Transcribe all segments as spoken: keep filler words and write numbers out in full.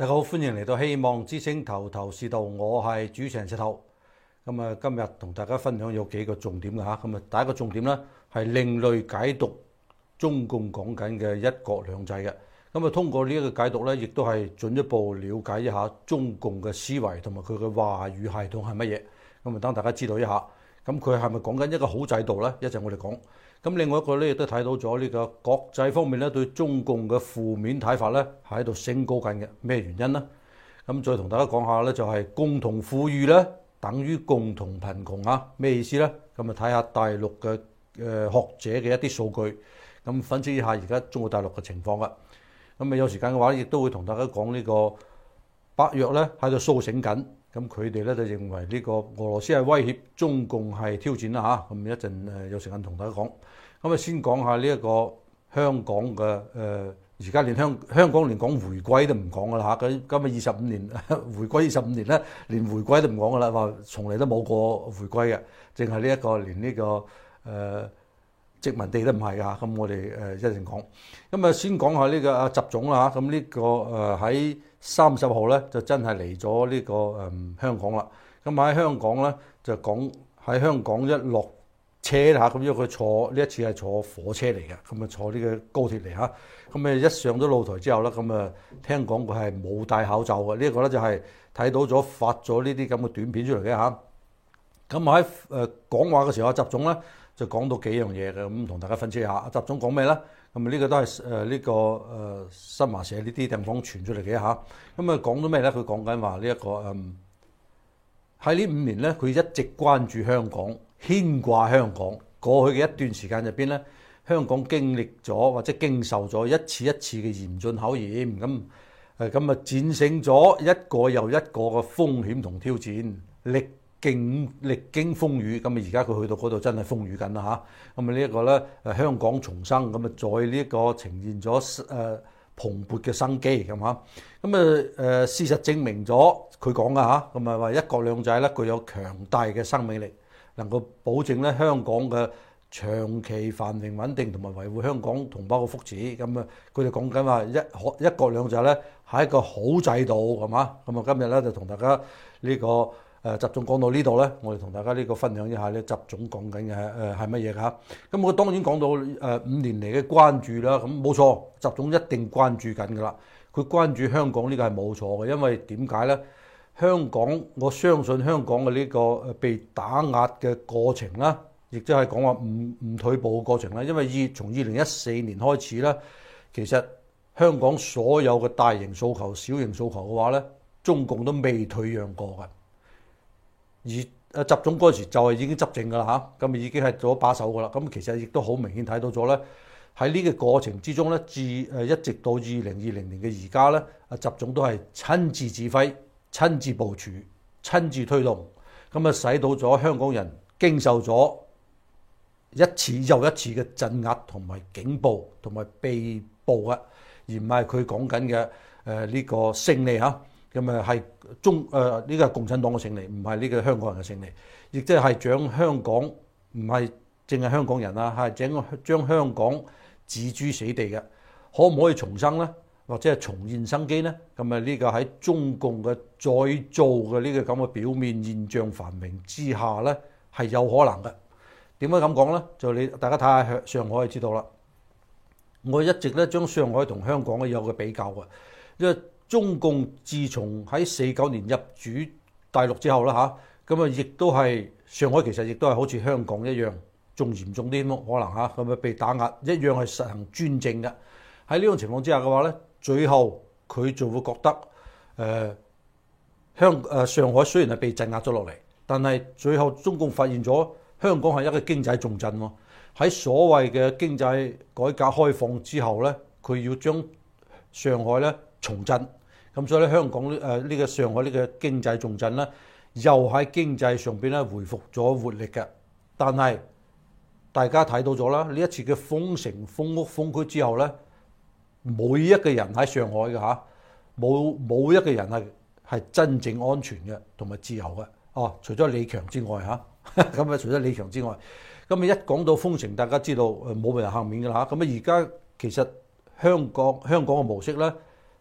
大家好，歡迎嚟到希望之星頭頭是道，我係主持人石頭。咁啊，今日同大家分享有幾個重點嘅嚇。咁啊，第一個重點咧係另類解讀中共講緊嘅一國兩制嘅。咁啊，通過呢一個解讀咧，亦都係進一步了解一下中共嘅思維同埋佢嘅話語系統係乜嘢。咁啊，等大家知道一下。咁佢係咪講緊一個好制度咧？一陣我哋講。咁另外一個咧，亦都睇到咗呢個國際方面咧對中共嘅負面睇法咧係喺度升高緊嘅。咩原因呢？咁再同大家講下咧，就係共同富裕咧等於共同貧窮啊？咩意思咧？咁啊，睇下大陸嘅誒學者嘅一啲數據，咁分析一下而家中國大陸嘅情況啊。咁啊，有時間嘅話，亦都會同大家講呢個北約咧喺度甦醒緊。咁佢哋咧就認為呢個俄羅斯係威脅，中共係挑戰啦嚇。咁一陣誒有時間同大家講。咁啊，先講下呢一個香港嘅誒，而家連香香港連講回歸都唔講噶啦嚇。咁今日二十五年回歸二十五年咧，連回歸都唔講噶啦，話從嚟都冇過回歸嘅，淨係呢一個連呢個誒殖民地都唔係㗎。咁我哋誒一陣講。咁啊，先講下呢個阿習總啦嚇。咁呢個誒喺三十號咧就真係嚟咗呢個誒香港啦。咁喺香港咧就講喺香港一落車啦，咁因為佢坐呢一次係坐火車嚟嘅，咁啊坐呢個高鐵嚟嚇，咁啊一上咗露台之後咧，咁啊聽講佢係冇戴口罩嘅，呢、這、一個咧就係睇到咗發咗呢啲咁嘅短片出嚟嘅嚇。咁喺誒講話嘅時候，阿習總咧就講到幾樣嘢嘅，咁同大家分析一下。阿習總講咩咧？咁啊呢個都係誒呢個誒新華社呢啲地方傳出嚟嘅嚇。咁啊講到咩咧？佢講緊話呢一個誒喺呢五年咧，佢一直關注香港。牽掛香港過去嘅一段時間入邊咧，香港經歷咗或者經受咗一次一次嘅嚴峻考驗，咁誒咁啊戰勝咗一個又一個嘅風險同挑戰，歷經歷經風雨，咁啊而家佢去到嗰度真係風雨緊啦嚇，咁啊呢一個咧誒香港重生，咁啊再呢一個呈現咗誒蓬勃嘅生機咁嚇，咁啊誒事實證明咗佢講嘅嚇，咁啊話一國兩制咧具有強大嘅生命力。能夠保證咧香港嘅長期繁榮穩定，同埋維護香港同胞嘅福祉。咁啊，佢哋講緊話一可一國兩制咧係一個好制度，係嘛？咁啊，今日咧就同大家呢個誒習總講到呢度咧，我哋同大家呢個分享一下咧習總講緊嘅誒係乜嘢㗎？咁我當然講到誒五年嚟嘅關注啦。咁冇錯，習總一定關注緊㗎啦。佢關注香港呢個係冇錯嘅，因為點解咧？香港，我相信香港嘅呢個被打壓嘅過程啦，亦即係講話唔唔退步嘅過程啦。因為二從二零一四年開始咧，其實香港所有嘅大型訴求、小型訴求嘅話咧，中共都未退讓過嘅。而誒習總嗰時就係已經執政㗎啦嚇，咁已經係做咗把手㗎啦。咁其實亦都好明顯睇到咗咧，喺呢個過程之中咧，至誒一直到二零二零年嘅而家咧，阿習總都係親自指揮。親自部署、親自推動，咁啊使到咗香港人經受咗一次又一次嘅鎮壓同埋警暴同埋被捕啊，而唔係佢講緊嘅誒呢個勝利嚇，咁啊係中誒呢個係共產黨嘅勝利，唔係呢個香港人嘅勝利，亦即係將香港唔係淨係香港人啊，係整個將香港置諸死地嘅，可唔可以重生咧？或者係重現生機咧，咁啊呢個喺中共嘅再造嘅呢個咁嘅表面現象繁榮之下咧，係有可能嘅。點解咁講咧？就你大家睇下上海就知道啦。我一直咧將上海同香港咧有個比較嘅，因為中共自從喺四九年入主大陸之後啦嚇，咁啊亦都係上海其實亦都係好似香港一樣，仲嚴重啲可能嚇，咁啊被打壓一樣係實行專政嘅。喺呢種情況之下嘅話咧，最後佢就會覺得誒香誒上海雖然係被鎮壓咗落嚟，但係最後中共發現咗香港係一個經濟重鎮喎。喺所謂嘅經濟改革開放之後咧，佢要將上海咧重振，咁所以咧香港誒呢個上海呢個經濟重鎮咧，又喺經濟上邊咧恢復咗活力嘅。但係大家睇到咗啦，呢一次嘅封城、封屋、封區之後咧，每一個人喺上海嘅嚇，冇冇一個人係係真正安全嘅同埋自由嘅。哦，除咗李強之外嚇，咁啊除咗李強之外，咁啊一講到封城，大家知道誒冇人幸免㗎啦嚇。咁啊而家其實香港香港嘅模式咧，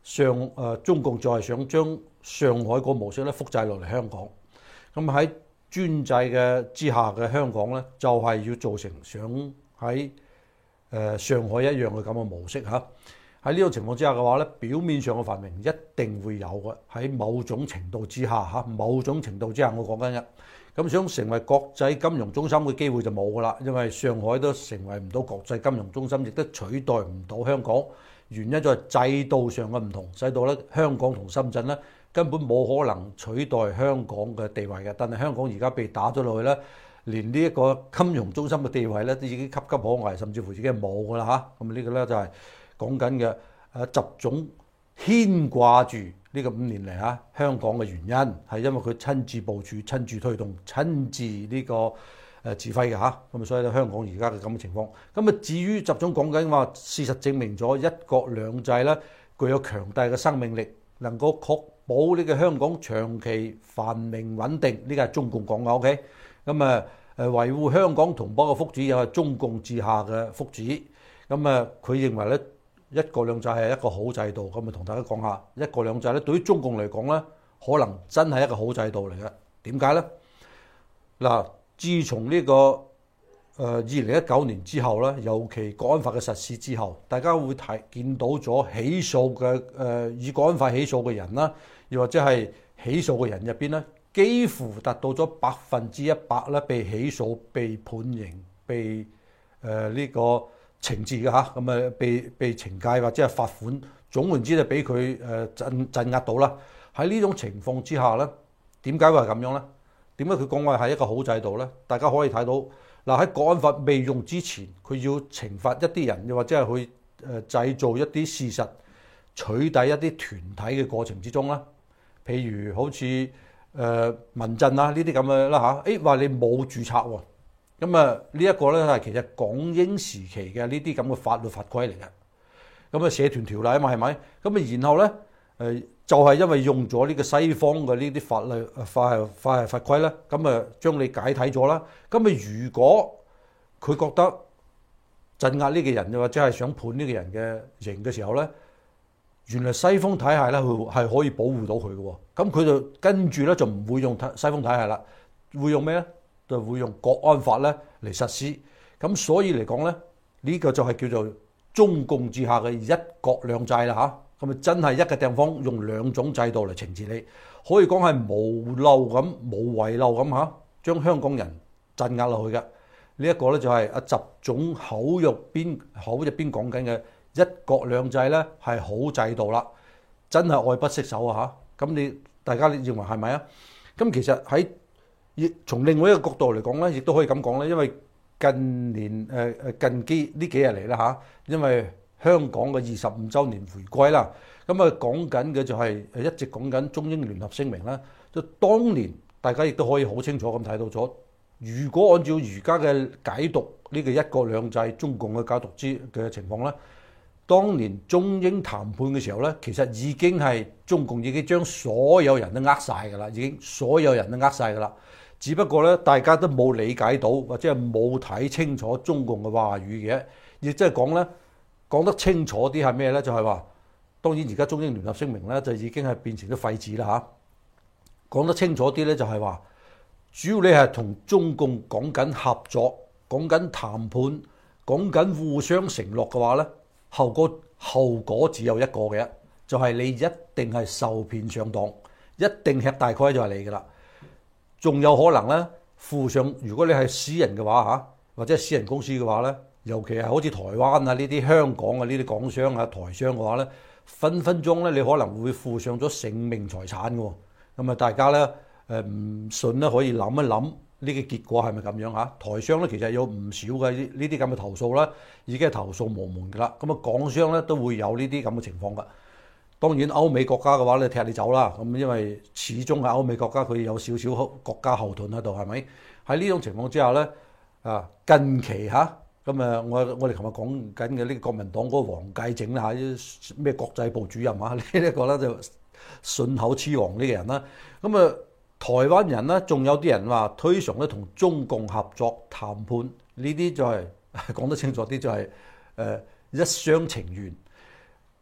上誒、呃、中共就係想將上海個模式咧複製落嚟香港。咁喺專制嘅之下嘅香港咧，就係、是、要造成想喺誒、呃、上海一樣嘅咁嘅模式嚇。喺呢種情況之下嘅話咧，表面上嘅繁榮一定會有嘅。喺某種程度之下嚇，某種程度之下我講緊嘅。咁想成為國際金融中心嘅機會就冇㗎啦，因為上海都成為唔到國際金融中心，亦都取代唔到香港。原因就係制度上嘅唔同，使到咧香港同深圳咧根本冇可能取代香港嘅地位嘅。但係香港而家被打咗落去咧，連呢一個金融中心嘅地位咧都已經岌岌可危，甚至乎已經係冇㗎啦嚇。咁呢個咧就係講緊嘅誒習總牽掛住呢個五年嚟嚇香港嘅原因，係因為佢親自部署、親自推動、親自呢個誒指揮嘅嚇。咁啊，所以咧香港而家嘅咁嘅情況。咁啊，至於習總講緊話，事實證明咗一國兩制咧具有強大嘅生命力，能夠確保呢個香港長期繁榮穩定。呢個係中共講嘅 ，OK。咁啊誒維護香港同胞嘅福祉又係中共治下嘅福祉。咁啊，佢認為咧。一國兩制係一個好制度，咁啊同大家講下一國兩制咧，對於中共嚟講咧，可能真係一個好制度嚟嘅。點解咧？嗱，自從呢個誒二零一九年之後咧，尤其國安法嘅實施之後，大家會睇見到咗起訴嘅誒、呃、以國安法起訴嘅人啦，又或者係起訴嘅人入邊咧，幾乎達到咗百分之一百咧被起訴、被判刑、被誒呢、呃這個。懲治嘅嚇，咁啊被被懲戒或者係罰款，總言之就俾佢誒鎮鎮壓到啦。喺呢種情況之下咧，點解會係咁樣咧？點解佢講話係一個好制度咧？大家可以睇到嗱，喺國安法未用之前，佢要懲罰一啲人，又或者係去誒製造一啲事實取締一啲團體嘅過程之中啦。譬如好似誒民陣啊呢啲咁嘅啦嚇，誒話你冇註冊喎。咁啊，呢一個咧係其實港英時期嘅呢啲咁嘅法律法規嚟嘅。咁啊，社團條例啊嘛，係咪？咁啊，然後咧誒就係因為用咗呢個西方嘅呢啲法律法法法規咧，咁啊將你解體咗啦。咁啊，如果佢覺得鎮壓呢個人，又或者係想判呢個人嘅刑嘅時候咧，原來西方體系咧佢係可以保護到佢嘅喎。咁佢就跟住咧就唔會用西方體系啦，會用咩咧？就會用國安法咧嚟實施，咁所以嚟講咧，呢個就係叫做中共治下嘅一國兩制啦嚇。咁啊真係一個地方用兩種制度嚟懲治你，可以講係無漏咁、無遺漏咁嚇，將香港人鎮壓落去嘅。呢一個咧就係阿習總口入邊口入邊講緊嘅一國兩制咧係好制度啦，真係愛不釋手啊嚇。咁你大家你認為係咪啊？咁其實喺亦從另外一個角度嚟講咧，亦都可以咁講咧，因為近年誒誒近幾呢幾日嚟啦嚇，因為香港嘅二十五週年回歸啦，咁啊講緊嘅就係誒一直講緊中英聯合聲明啦。就當年大家亦都可以好清楚咁睇到咗，如果按照而家嘅解讀呢個一國兩制中共嘅解讀之嘅情況咧，當年中英談判嘅時候咧，其實已經係中共已經將所有人都呃晒㗎啦，已經所有人都呃晒㗎啦。只不過咧，大家都冇理解到，或者係冇睇清楚中共嘅話語嘅，亦即係講咧，講得清楚啲係咩咧？就係話，當然而家中英聯合聲明咧就已經係變成咗廢紙啦嚇。講得清楚啲咧，就係話，主要你係同中共講緊合作、講緊談判、講緊互相承諾嘅話咧，後果後果只有一個嘅，就係你一定係受騙上當，一定吃大虧就係你㗎啦。仲有可能咧，附上如果你係私人嘅話嚇，或者係私人公司嘅話咧，尤其係好似台灣啊呢啲香港啊呢啲港商啊台商嘅話咧，分分鐘咧你可能會附上咗性命財產嘅喎。咁啊，大家咧誒唔信咧，可以諗一諗呢個結果係咪咁樣嚇？台商咧其實有唔少嘅呢啲咁嘅投訴啦，已經係投訴無門㗎啦。咁啊，港商咧都會有呢啲咁嘅情況㗎。當然歐美國家嘅話咧，踢你走啦。咁因為始終係歐美國家，佢有少少國家後盾喺度，係咪？喺呢種情況之下咧，啊近期嚇咁啊，我我哋琴日講緊嘅呢個國民黨嗰個黃介整啦嚇，咩國際部主任啊，呢一個咧就信口雌黃呢個人啦。咁啊，台灣人咧，仲有啲人話推崇咧同中共合作談判，呢啲就係講得清楚啲，就係誒一廂情願。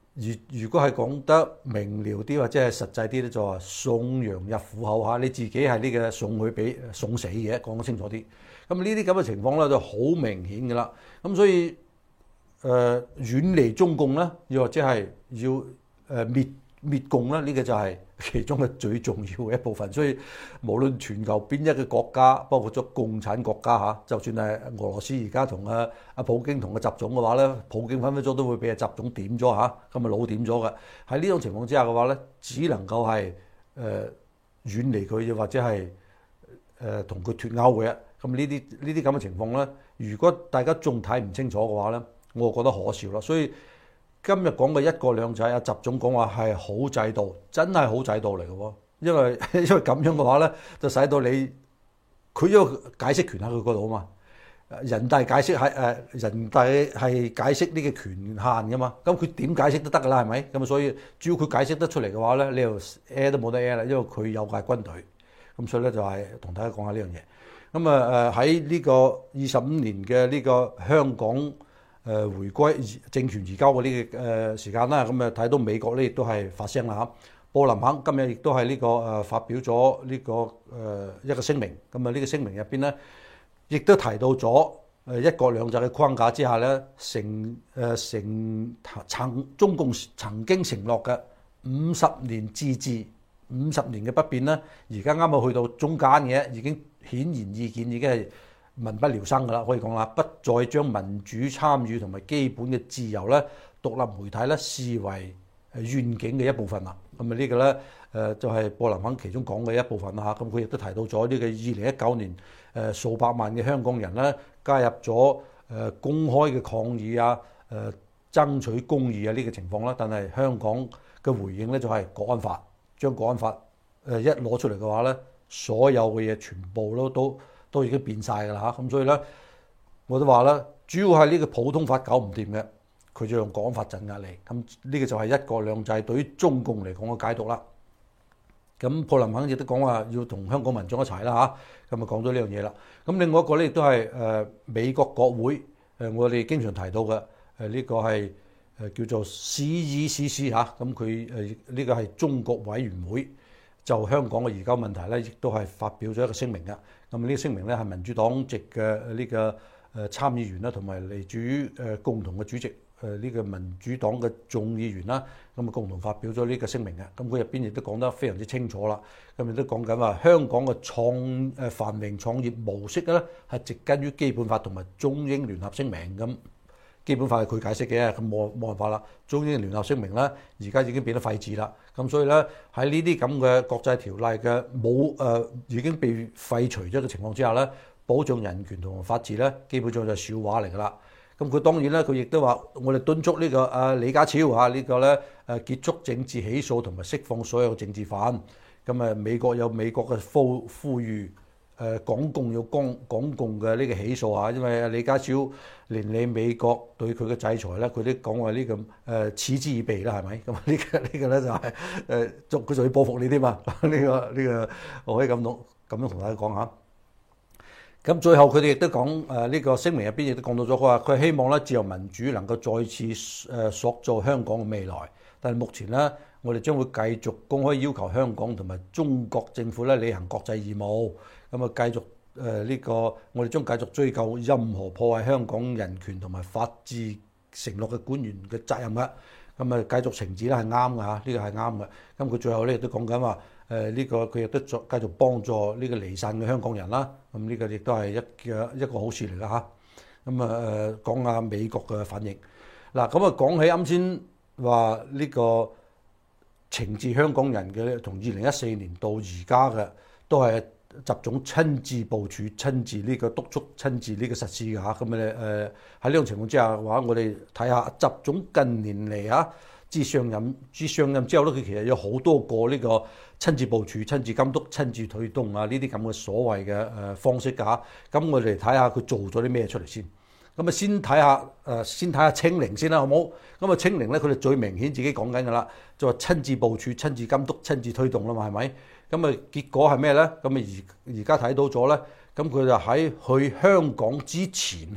如如果係講得明瞭啲或者係實際啲咧，就話送羊入虎口嚇，你自己係呢個送佢俾送死嘅，講得清楚啲。咁呢啲咁嘅情況咧就好明顯嘅啦。咁所以誒、呃、遠離中共咧，又或者係要誒滅滅共咧，呢、這個就係其中嘅最重要嘅一部分。所以無論全球邊一個國家，包括咗共產國家嚇，就算係俄羅斯而家同阿阿普京同個習總嘅話咧，普京分分鐘都會俾阿習總點咗嚇，咁啊老點咗嘅。喺呢種情況之下嘅話咧，只能夠係誒、呃、遠離佢，又或者係誒同佢脫鈎嘅。咁呢啲呢啲咁嘅情況咧，如果大家仲睇唔清楚嘅話咧，我覺得可笑啦。所以今日講嘅一國兩制，阿習總講話係好制度，真係好制度嚟嘅喎。因為因為咁樣嘅話咧，就使到你佢有解釋權喺佢嗰度啊嘛。人大解釋係誒人大係解釋呢個權限㗎嘛。咁佢點解釋都得㗎啦，係咪？咁所以只要佢解釋得出嚟嘅話咧，你又 A 都冇得 A 啦，因為佢有架軍隊。咁所以咧就係同大家講下呢樣嘢。咁啊誒喺呢個二十五年嘅呢個香港誒回歸政權移交嘅呢個誒時間啦，咁啊睇到美國咧亦都係發聲啦嚇。布林肯今日亦都係呢個誒發表咗呢個誒一個聲明。咁啊呢個聲明入邊咧，亦都提到咗誒一國兩制嘅框架之下咧，成誒成曾中共曾經承諾嘅五十年自治、五十年嘅不變咧，而家啱啱去到中間嘅，已經顯然易見，已經係民不聊生㗎啦，可以講啦，不再將民主參與同埋基本嘅自由咧、獨立媒體咧視為誒願景嘅一部分啦。咁啊呢個咧誒就係布林肯其中講嘅一部分啦嚇。咁佢亦都提到咗呢個二零一九年誒數百萬嘅香港人咧加入咗誒公開嘅抗議啊、誒爭取公義啊呢個情況啦。但係香港嘅回應咧就係國安法，將國安法誒一攞出嚟嘅話咧，所有嘅嘢全部都都都已經變晒㗎啦嚇。咁所以咧我都話啦，主要係呢個普通法搞唔掂嘅，佢就用國安法鎮壓你。咁呢個就係一國兩制對於中共嚟講嘅解讀啦。咁布林肯亦都講話要同香港民眾一齊啦嚇，咁啊講咗呢樣嘢啦。咁另外一個咧亦都係誒美國國會誒，我哋經常提到嘅誒呢個係誒叫做 C E C C 嚇，咁佢誒呢個係中國委員會就香港嘅移交問題咧，亦都係發表咗一個聲明嘅。咁呢個聲明咧係民主黨籍嘅呢個誒參議員啦，同埋嚟自於誒共同嘅主席。誒呢個民主黨嘅眾議員啦，咁啊共同發表咗呢個聲明嘅，咁佢入邊亦都講得非常之清楚啦。咁亦都講緊話香港嘅創誒繁榮創業模式咧，係植根於基本法同埋中英聯合聲明。咁基本法係佢解釋嘅，咁冇冇辦法啦。中英聯合聲明咧，而家已經變得廢紙啦。咁所以咧喺呢啲咁嘅國際條例嘅冇誒已經被廢除咗嘅情況之下咧，保障人權同埋法治咧，基本上就係笑話嚟㗎啦。咁佢當然咧，佢亦都話：我哋敦促呢個啊李家超啊呢個咧誒結束政治起訴同埋釋放所有政治犯。咁啊，美國有美國嘅呼呼籲，誒港共要港港共嘅呢個起訴啊，因為李家超連你美國對佢嘅制裁咧，佢都講話呢個誒嗤之以鼻啦，係咪？咁呢個呢個咧就係誒，仲佢仲要報復你添嘛？呢個呢個我可以咁講咁樣同大家講下。咁最後佢哋亦都講誒呢個聲明入邊亦都講到咗，佢話佢希望咧自由民主能夠再次誒塑造香港嘅未來。但係目前咧，我哋將會繼續公開要求香港同埋中國政府咧履行國際義務。咁啊，繼續誒呢個我哋將繼續追究任何破壞香港人權同埋法治承諾嘅官員嘅責任嘅。咁啊，繼續懲治咧係啱嘅嚇，呢個係啱嘅。咁佢最後咧亦都講緊話。誒呢個佢亦都繼續幫助呢個離散嘅香港人啦，咁呢個亦都係一個一個好事嚟㗎嚇。咁啊誒講下美國嘅反應。嗱咁啊講起啱先話呢個懲治香港人嘅，從二零一四年到而家嘅，都係習總親自部署、親自呢個督促、親自呢個實施嘅嚇。咁誒誒喺呢種情況之下嘅話，我哋睇下習總近年嚟啊。自上任自上任之後咧，佢其實有好多個呢個親自部署、親自監督、親自推動啊，呢啲咁嘅所謂嘅誒方式㗎嚇。咁我哋睇下佢做咗啲咩出嚟先。咁啊先睇下誒，先睇下清零先啦，好冇？咁啊清零咧，佢哋最明顯自己講緊㗎啦，就話親自部署、親自監督、親自推動啦嘛，係咪？咁啊結果係咩咧？咁啊而而家睇到咗咧，咁佢就喺去香港之前嚇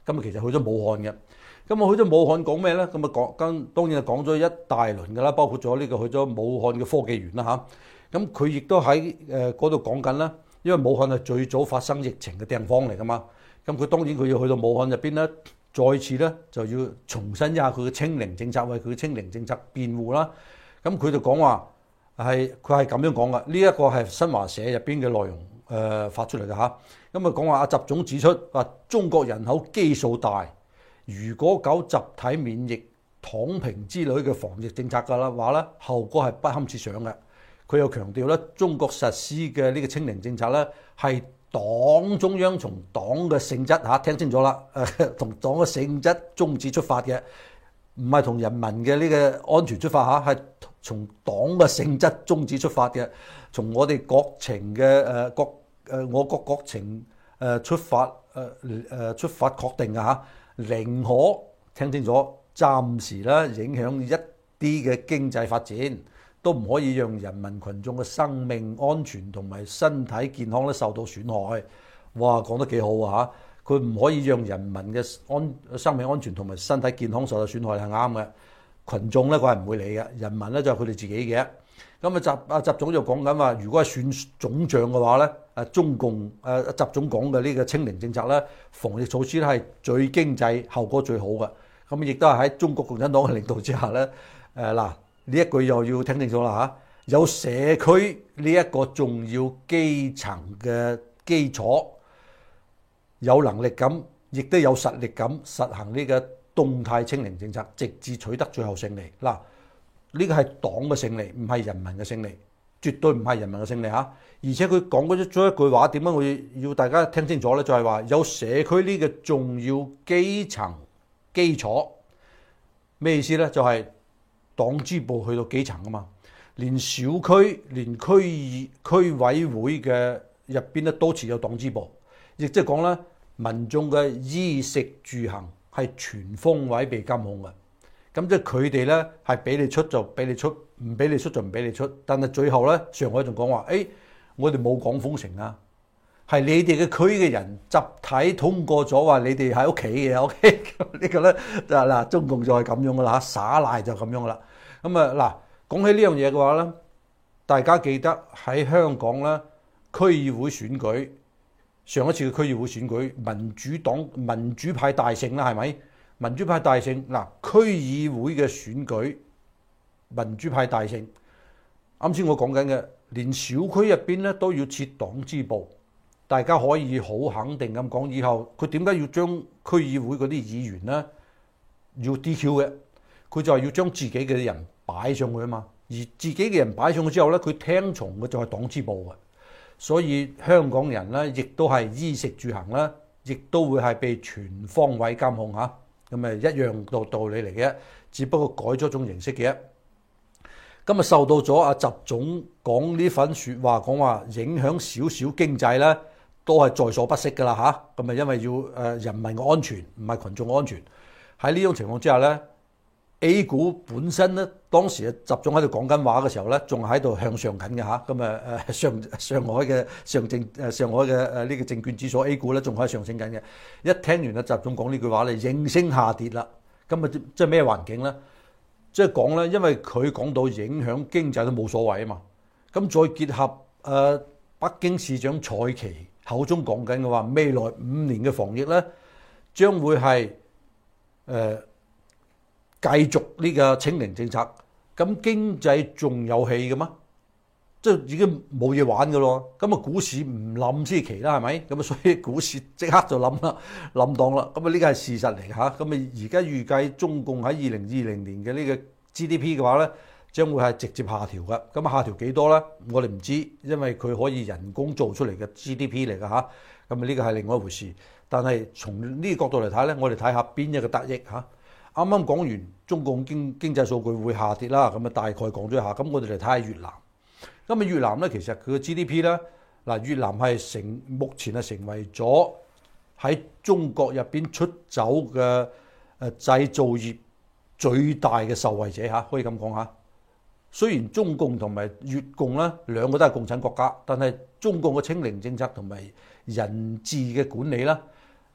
咁啊其實去咗武漢嘅。咁啊去咗武漢講咩咧？咁啊講跟當然係講咗一大輪㗎啦，包括咗呢個去咗武漢嘅科技園啦嚇。咁佢亦都喺誒嗰度講緊啦，因為武漢係最早發生疫情嘅地方嚟㗎嘛。咁佢當然佢要去到武漢入邊咧，再次咧就要重申一下佢嘅清零政策，為佢嘅清零政策辯護啦。咁佢就講話係佢係咁樣講㗎，呢一個係新華社入邊嘅內容誒、呃、發出嚟㗎嚇。咁啊講話阿習總指出話中國人口基數大。如果搞集體免疫、躺平之類嘅防疫政策嘅話咧，後果係不堪設想嘅。佢又強調咧，中國實施嘅呢個清零政策咧，係黨中央從黨嘅性質嚇，聽清楚啦，誒同黨嘅性質宗旨出發嘅，唔係同人民嘅呢個安全出發嚇，係從黨嘅性質宗旨出發嘅，從我哋國情嘅誒國誒我國國情誒出發誒誒出發確定嘅嚇。寧可聽清楚，暫時咧影響一啲嘅經濟發展，都唔可以讓人民群眾嘅生命安全同埋身體健康咧受到損害。哇，講得幾好啊！佢唔可以讓人民嘅安生命安全同埋身體健康受到損害係啱嘅。群眾咧佢係唔會理嘅，人民咧就係佢哋自己嘅。咁啊習啊習總就講緊話，如果係選總長嘅話咧，誒中共誒習總講嘅呢個清零政策咧，防疫措施咧係最經濟、後果最好嘅。咁亦都係喺中國共產黨嘅領導之下咧，誒嗱呢一句又要聽清楚啦嚇，有社區呢一個重要基層嘅基礎，有能力咁，亦都有實力咁實行呢個動態清零政策，直至取得最後勝利。嗱，呢個係黨嘅勝利，唔係人民嘅勝利，絕對唔係人民嘅勝利嚇。而且佢講咗咗一句話，點解我要大家聽清楚咧？就係話有社區呢個重要基層基礎，咩意思咧？就係黨支部去到基層啊嘛，連小區、連區議區委會嘅入邊咧都設有黨支部，亦即係講咧，民眾嘅衣食住行係全方位被監控嘅。咁即係佢哋咧係俾你出就俾你出，唔俾你出就唔俾你出。但係最後咧，上海仲講話，誒，我哋冇講封城啊，係你哋嘅區嘅人集體通過咗話，你哋喺屋企嘅 ，OK？ 呢個咧就係嗱，中共就係咁樣噶啦嚇，耍賴就咁樣噶啦。咁啊嗱，講起呢樣嘢嘅話咧，大家記得喺香港咧區議會選舉，上一次嘅區議會選舉，民主黨民主派大勝啦，係咪？民主派大勝嗱，區議會嘅選舉，民主派大勝。啱先我講緊嘅，連小區入邊咧都要設黨支部，大家可以好肯定咁講，以後佢點解要將區議會嗰啲議員咧要 D Q 嘅？佢就係要將自己嘅人擺上去啊嘛，而自己嘅人擺上去之後咧，佢聽從嘅就係黨支部嘅。所以香港人咧，亦都係衣食住行啦，亦都會係被全方位監控嚇。咁咪一樣道道理嚟嘅，只不過改咗種形式嘅。今日受到咗阿習總講呢份説話，講話影響少少經濟咧，都係在所不惜噶啦嚇。咁啊，因為要誒人民嘅安全，唔係群眾嘅安全。喺呢種情況之下咧 ，A 股本身咧，當時啊習總喺度講緊話嘅時候咧，仲喺度向上緊嘅嚇。咁啊誒上上海嘅上證誒上海嘅誒呢個證券指數 A 股咧，仲喺度上升緊嘅。一聽完阿習總講呢句話咧，應聲下跌啦。咁啊即係咩環境咧？即係講咧，因為佢講到影響經濟都冇所謂啊嘛。咁再結合誒、呃、北京市長蔡奇口中講緊嘅話，未來五年嘅防疫咧，將會係誒、呃、繼續呢個清零政策。咁經濟仲有戲嘅嗎？即係已經冇嘢玩嘅咯。咁啊，股市唔冧先奇啦，係咪？咁啊，所以股市即刻就冧啦，冧檔啦。咁啊，呢個係事實嚟嚇。咁啊，而家預計中共喺二零二零年嘅呢個 G D P 嘅話咧，將會係直接下調嘅。咁下調幾多咧？我哋唔知，因為佢可以人工做出嚟嘅 G D P 嚟嘅嚇。咁啊，呢個係另外一回事。但係從呢個角度嚟睇咧，我哋睇下邊一個得益嚇。啱啱講完中共經經濟數據會下跌啦，咁啊大概講咗一下。咁我哋嚟睇下越南。咁啊越南咧，其實佢嘅 G D P 咧，嗱越南係成目前係成為咗喺中國入邊出走嘅誒製造業最大嘅受惠者嚇，可以咁講嚇。雖然中共同埋越共咧兩個都係共產國家，但係中共嘅清零政策同埋人治嘅管理啦，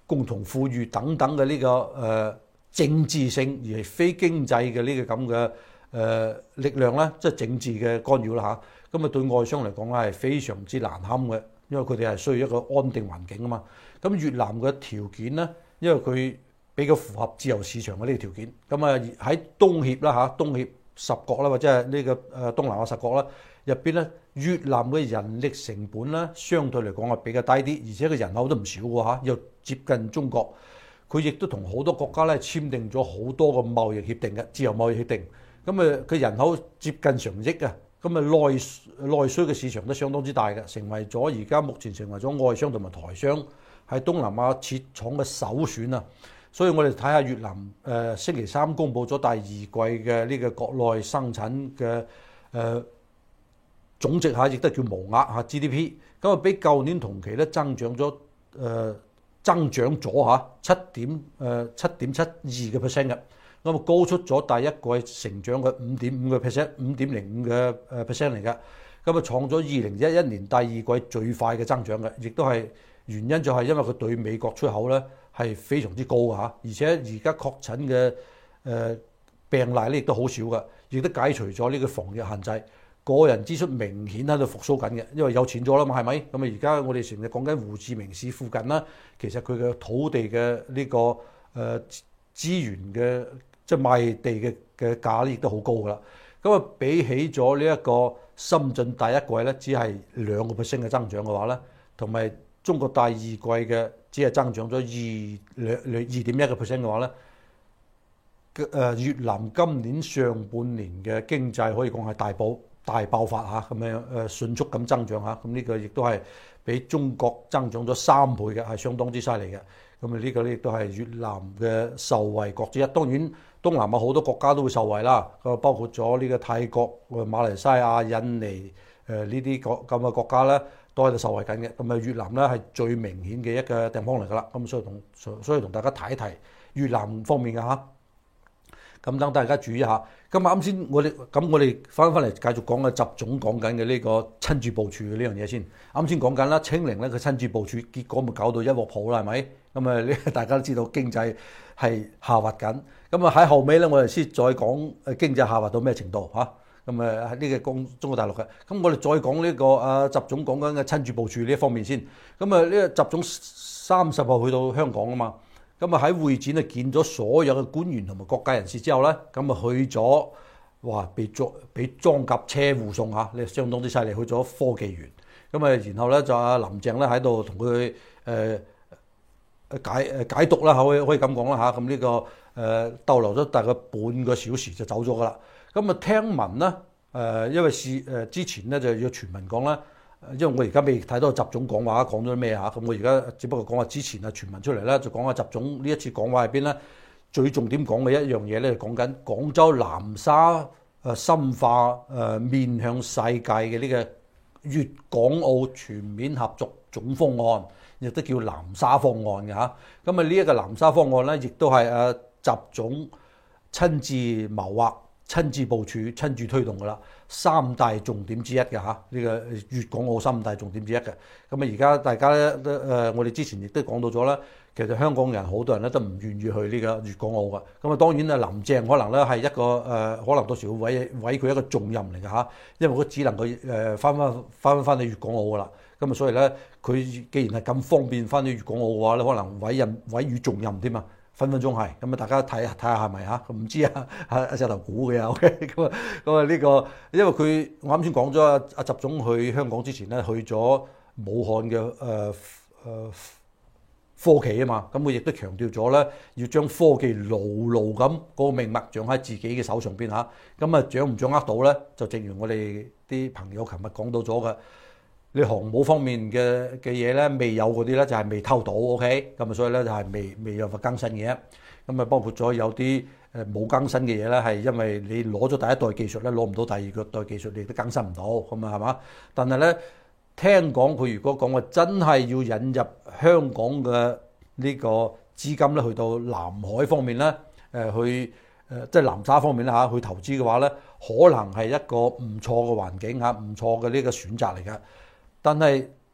共同富裕等等嘅呢、這個誒、呃、政治性而係非經濟嘅呢個咁嘅誒力量咧，即係政治嘅干擾啦嚇。咁啊對外商嚟講咧係非常之難堪嘅，因為佢哋係需要一個安定環境啊嘛。咁越南嘅條件咧，因為佢比較符合自由市場嘅呢個條件，咁啊喺東協啦嚇，東協十國啦，或者係呢個誒東南亞十國啦，入邊咧越南嘅人力成本咧相對嚟講係比較低啲，而且個人口都唔少喎嚇，又接近中國，佢亦都同好多國家咧簽訂咗好多個貿易協定嘅自由貿易協定，咁啊佢人口接近上億啊，咁啊內內需嘅市場都相當之大嘅，成為咗而家目前成為咗外商同埋台商喺東南亞設廠嘅首選啊！所以我哋睇下越南誒、呃、星期三公布咗第二季嘅呢個國內生產嘅誒、呃、總值嚇，亦都叫無額嚇 G D P， 咁啊比舊年同期咧增長咗誒、呃、增長咗嚇七點誒七點七二個 percent 嘅，咁啊高出咗第一季成長嘅五點五個 percent 五點零五嘅誒 percent 嚟嘅，咁啊創咗二零一一年第二季最快嘅增長嘅，亦都係原因就係因為佢對美國出口咧係非常之高嘅嚇，而且而家確診嘅誒病例咧亦都好少嘅，亦都解除咗呢個防疫限制，個人支出明顯喺度復甦緊嘅，因為有錢咗啦嘛，係咪？咁啊而家我哋成日講緊胡志明市附近啦，其實佢嘅土地嘅呢、這個誒、呃、資源嘅即係賣地嘅嘅價咧亦都好高噶啦，咁啊比起咗呢一個深圳第一季咧只係兩個 percent 嘅增長嘅話咧，同埋中國第二季嘅只係增長咗二兩兩二點一個 percent 嘅話咧，誒越南今年上半年嘅經濟可以講係大爆大爆發嚇，咁樣誒迅速咁增長嚇，咁呢個亦都係比中國增長咗三倍嘅，係相當之犀利嘅。咁啊呢個咧亦都係越南嘅受惠國之一。當然東南亞好多國家都會受惠啦，咁包括咗呢個泰國、馬來西亞、印尼誒呢啲國咁嘅國家咧，都喺度受惠緊嘅。咁啊越南咧係最明顯嘅一個地方嚟㗎啦。咁所以同所以同大家睇一睇越南方面嘅嚇。咁等大家注意一下。咁啱先我哋咁我哋翻返嚟繼續講嘅習總講緊嘅呢個親自部署嘅呢樣嘢先。啱先講緊啦，清零咧佢親自部署，結果咪搞到一鑊泡啦，係咪？咁啊呢大家都知道經濟係下滑緊。咁啊喺後尾咧，我哋先再講誒經濟下滑到咩程度嚇。咁啊喺呢個講中國大陸嘅。咁我哋再講呢個啊習總講緊嘅親自部署呢一方面先。咁啊呢個習總三十號去到香港啊嘛。咁啊喺會展啊見咗所有嘅官員同埋各界人士之後咧，咁啊去咗，哇！被裝被裝甲車護送嚇，你相當之犀利，去咗科技園。咁啊，然後咧就阿林鄭咧喺度同佢誒解誒解讀啦，可以可以咁講啦嚇。咁呢個誒逗留咗大概半個小時就走咗噶啦。咁啊聽聞咧誒，因為是誒之前咧就要傳聞講啦。因為我而家未睇到習總講話講咗咩嚇，咁我而家只不過講話之前啊傳聞出嚟啦，就講下習總呢一次講話係邊咧？最重點講嘅一樣嘢咧，講緊廣州南沙誒深化誒面向世界嘅呢個粵港澳全面合作總方案，亦都叫南沙方案嘅嚇。咁啊呢一個南沙方案咧，亦都係誒習總親自謀劃、親自部署、親自推動㗎啦。三大重點之一嘅嚇，呢個粵港澳三大重點之一嘅。咁啊而家大家咧都誒，我哋之前亦都講到咗啦。其實香港人好多人咧都唔願意去呢個粵港澳嘅。咁啊當然啊林鄭可能咧係一個誒，可能到時會委委佢一個重任嚟嘅嚇，因為佢只能夠誒翻翻翻翻去粵港澳㗎啦。咁啊所以咧佢既然係咁方便翻去粵港澳嘅話咧，可能委任委以重任添啊。分分鐘係咁啊！大家睇睇下係咪嚇？唔知啊，阿石頭估嘅 OK。咁啊咁啊呢個，因為佢我啱先講咗阿阿習總去香港之前咧，去咗武漢嘅誒誒科技啊嘛。咁佢亦都強調咗咧，要將科技牢牢咁嗰個命脈掌喺自己嘅手上邊嚇。咁啊掌唔掌握到咧？就正如我哋啲朋友琴日講到咗嘅。你航母方面嘅嘅嘢咧，未有嗰啲咧就係未偷到 ，OK，咁啊所以咧就係未未有個更新嘅，咁啊包括咗有啲誒冇更新嘅嘢咧，係因為你攞咗第一代技術咧，攞唔到第二個代技術，你都更新唔到，咁啊係嘛？但係咧聽講佢如果講話真係要引入香港嘅呢個資金咧，去到南海方面咧，誒去誒即係南沙方面啦嚇，去投資嘅話咧，可能係一個唔錯嘅環境嚇，唔錯嘅呢個選擇嚟㗎。但係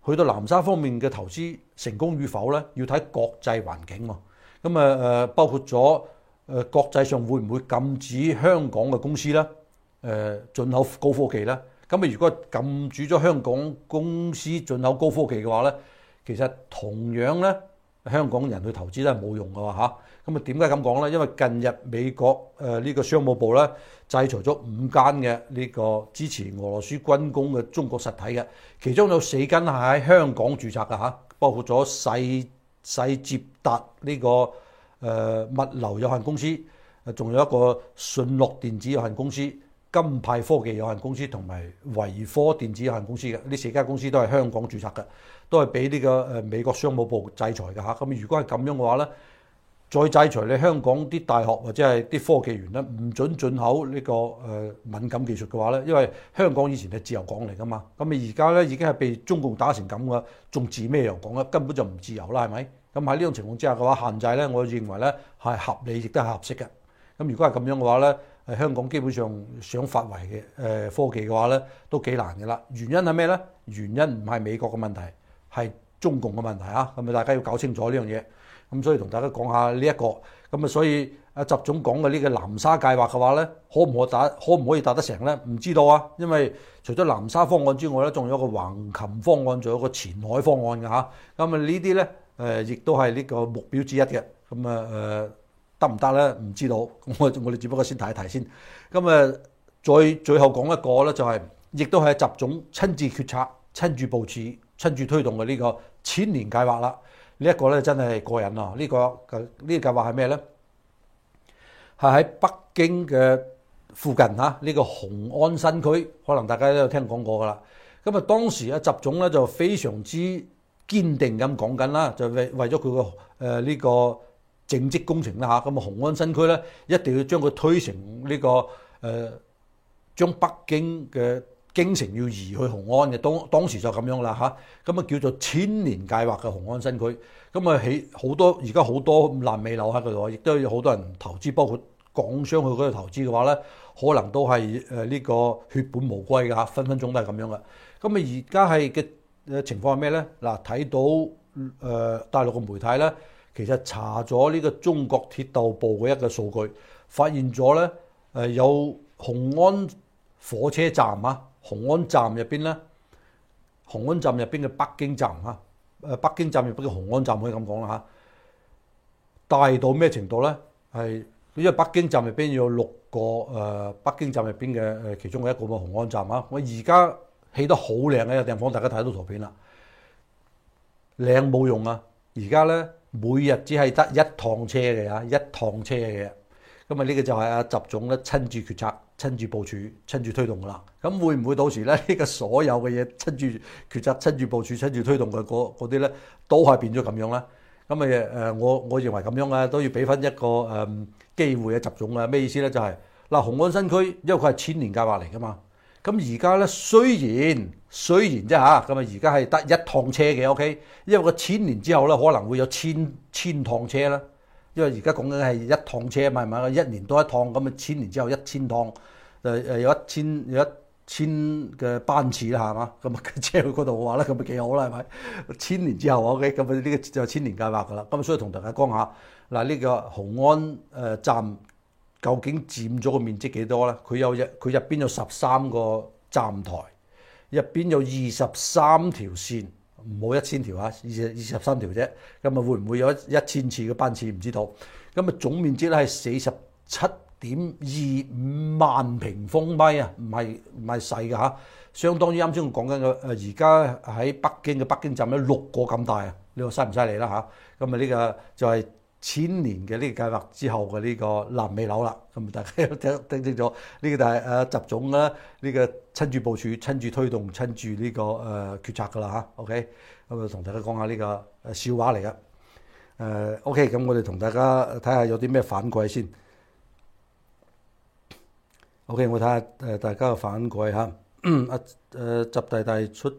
去到南沙方面嘅投資成功與否咧，要睇國際環境喎。咁啊誒，包括咗誒國際上會唔會禁止香港嘅公司咧誒進口高科技咧？咁啊，如果禁止咗香港公司進口高科技嘅話咧，其實同樣咧香港人去投資都係冇用嘅喎嚇。咁啊點解咁講咧？因為近日美國誒呢個商務部咧制裁咗五間嘅呢個支持俄羅斯軍工嘅中國實體嘅，其中有四間係喺香港註冊嘅嚇，包括咗世世捷達呢個誒物流有限公司，仲有一個信諾電子有限公司、金派科技有限公司同埋維科電子有限公司嘅，呢四間公司都係香港註冊嘅，都係俾呢個誒美國商務部制裁嘅嚇。咁如果係咁樣嘅話咧，再制裁你香港啲大學或者係啲科技園咧，唔准進口呢個誒敏感技術嘅話咧，因為香港以前係自由港嚟噶嘛，咁你而家咧已經係被中共打成咁嘅，仲自咩由港啊？根本就唔自由啦，係咪？咁喺呢種情況之下嘅話，限制咧，我認為咧係合理，亦都係合適嘅。咁如果係咁樣嘅話咧，誒香港基本上想發圍嘅誒科技嘅話咧，都幾難嘅啦。原因係咩咧？原因唔係美國嘅問題，係中共嘅問題啊！咁啊，大家要搞清楚呢樣嘢。咁所以同大家講下呢一個，咁啊，所以阿習總講嘅呢個南沙計劃嘅話咧，可唔可打，可唔可以達得成咧？唔知道啊，因為除咗南沙方案之外咧，仲有一個橫琴方案，仲有個前海方案嘅嚇。咁啊，呢啲咧誒，亦都係呢個目標之一嘅。咁啊誒，得唔得咧？唔知道。我我哋只不過先提一提先。咁啊，再最後講一個咧，就係亦都係習總親自決策、親自部署、親自推動嘅呢個千年計劃啦。呢一個咧真係過癮啊！呢、這個嘅呢個計劃係咩咧？係喺北京嘅附近嚇，呢、這個雄安新區，可能大家都有聽講過噶啦。咁啊，當時啊習總咧就非常之堅定咁講緊啦，就為為咗佢個誒呢個政績工程啦嚇。咁啊，雄安新區咧一定要將佢推成呢、這個誒、呃，將北京嘅京城要移去雄安嘅，當當時就咁樣啦嚇，咁啊叫做千年計劃嘅雄安新區，咁啊起好多而家好多爛尾樓喺嗰度，亦都有好多人投資，包括港商去嗰度投資嘅話咧，可能都係誒呢個血本無歸嘅嚇，分分鐘都係咁樣嘅。咁啊而家係嘅誒情況係咩咧？嗱，睇到誒、呃、大陸嘅媒體咧，其實查咗呢個中國鐵道部嘅一個數據，發現咗咧誒有雄安火車站啊。雄安站入邊咧，雄安站入邊嘅北京站嚇，誒北京站入邊嘅雄安站可以咁講啦嚇，大到咩程度咧？係因為北京站入邊有六個誒，北京站入邊嘅誒其中嘅一個個雄安站啊，我而家起得好靚嘅一個地方，大家睇到圖片啦，靚冇用啊！而家咧每日只係得一趟車嘅嚇，一趟車嘅。咁啊，呢個就係阿習總咧親自決策、親自部署、親自推動噶啦。咁會唔會到時咧呢個所有嘅嘢親自決策、親自部署、親自推動嘅嗰嗰啲咧，都係變咗咁樣咧？咁啊誒，我我認為咁樣啊，都要俾翻一個誒機會啊習總啊。咩意思咧？就係嗱，雄安新區，因為佢係千年計劃嚟噶嘛。咁而家咧雖然雖然啫嚇，咁啊而家係得一趟車嘅 OK，因為個千年之後咧可能會有千千趟車啦。因為而家講緊係一趟車嘛，係咪？一年多一趟，咁啊千年之後一千趟，誒誒有一千有一千嘅班次啦，係嘛？咁啊車去嗰度嘅話咧，咁咪幾好啦，係咪？千年之後 OK，咁啊呢個就千年計劃噶啦。咁所以同大家講下嗱，呢個雄安誒站究竟佔咗個面積幾多咧？佢有入佢入邊有十三個站台，入邊有二十三條線。唔好一千條啊，二十二十三條啫。咁啊，會唔會有一一千次嘅班次唔知道？咁啊，總面積咧係四十七點二五萬平方米啊，唔係唔係細嘅嚇，相當於啱先我講緊嘅誒，而家喺北京嘅北京站咧六個咁大啊，你話犀唔犀利啦嚇？咁啊，呢個就係千年嘅呢個計劃之後嘅呢個爛尾樓啦。咁大家聽聽清楚，呢個就係誒習總啦，呢個親自部署、親自推動、親自呢個誒決策噶啦嚇。OK，咁啊同大家講下呢個誒笑話嚟噶。誒 OK，咁我哋同大家睇下有啲咩反饋先。OK，我睇下誒大家嘅反饋嚇。阿誒習大大出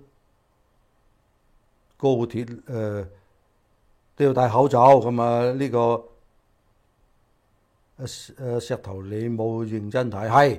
高鐵誒都要戴口罩咁啊！呢個誒誒石頭你冇認真睇係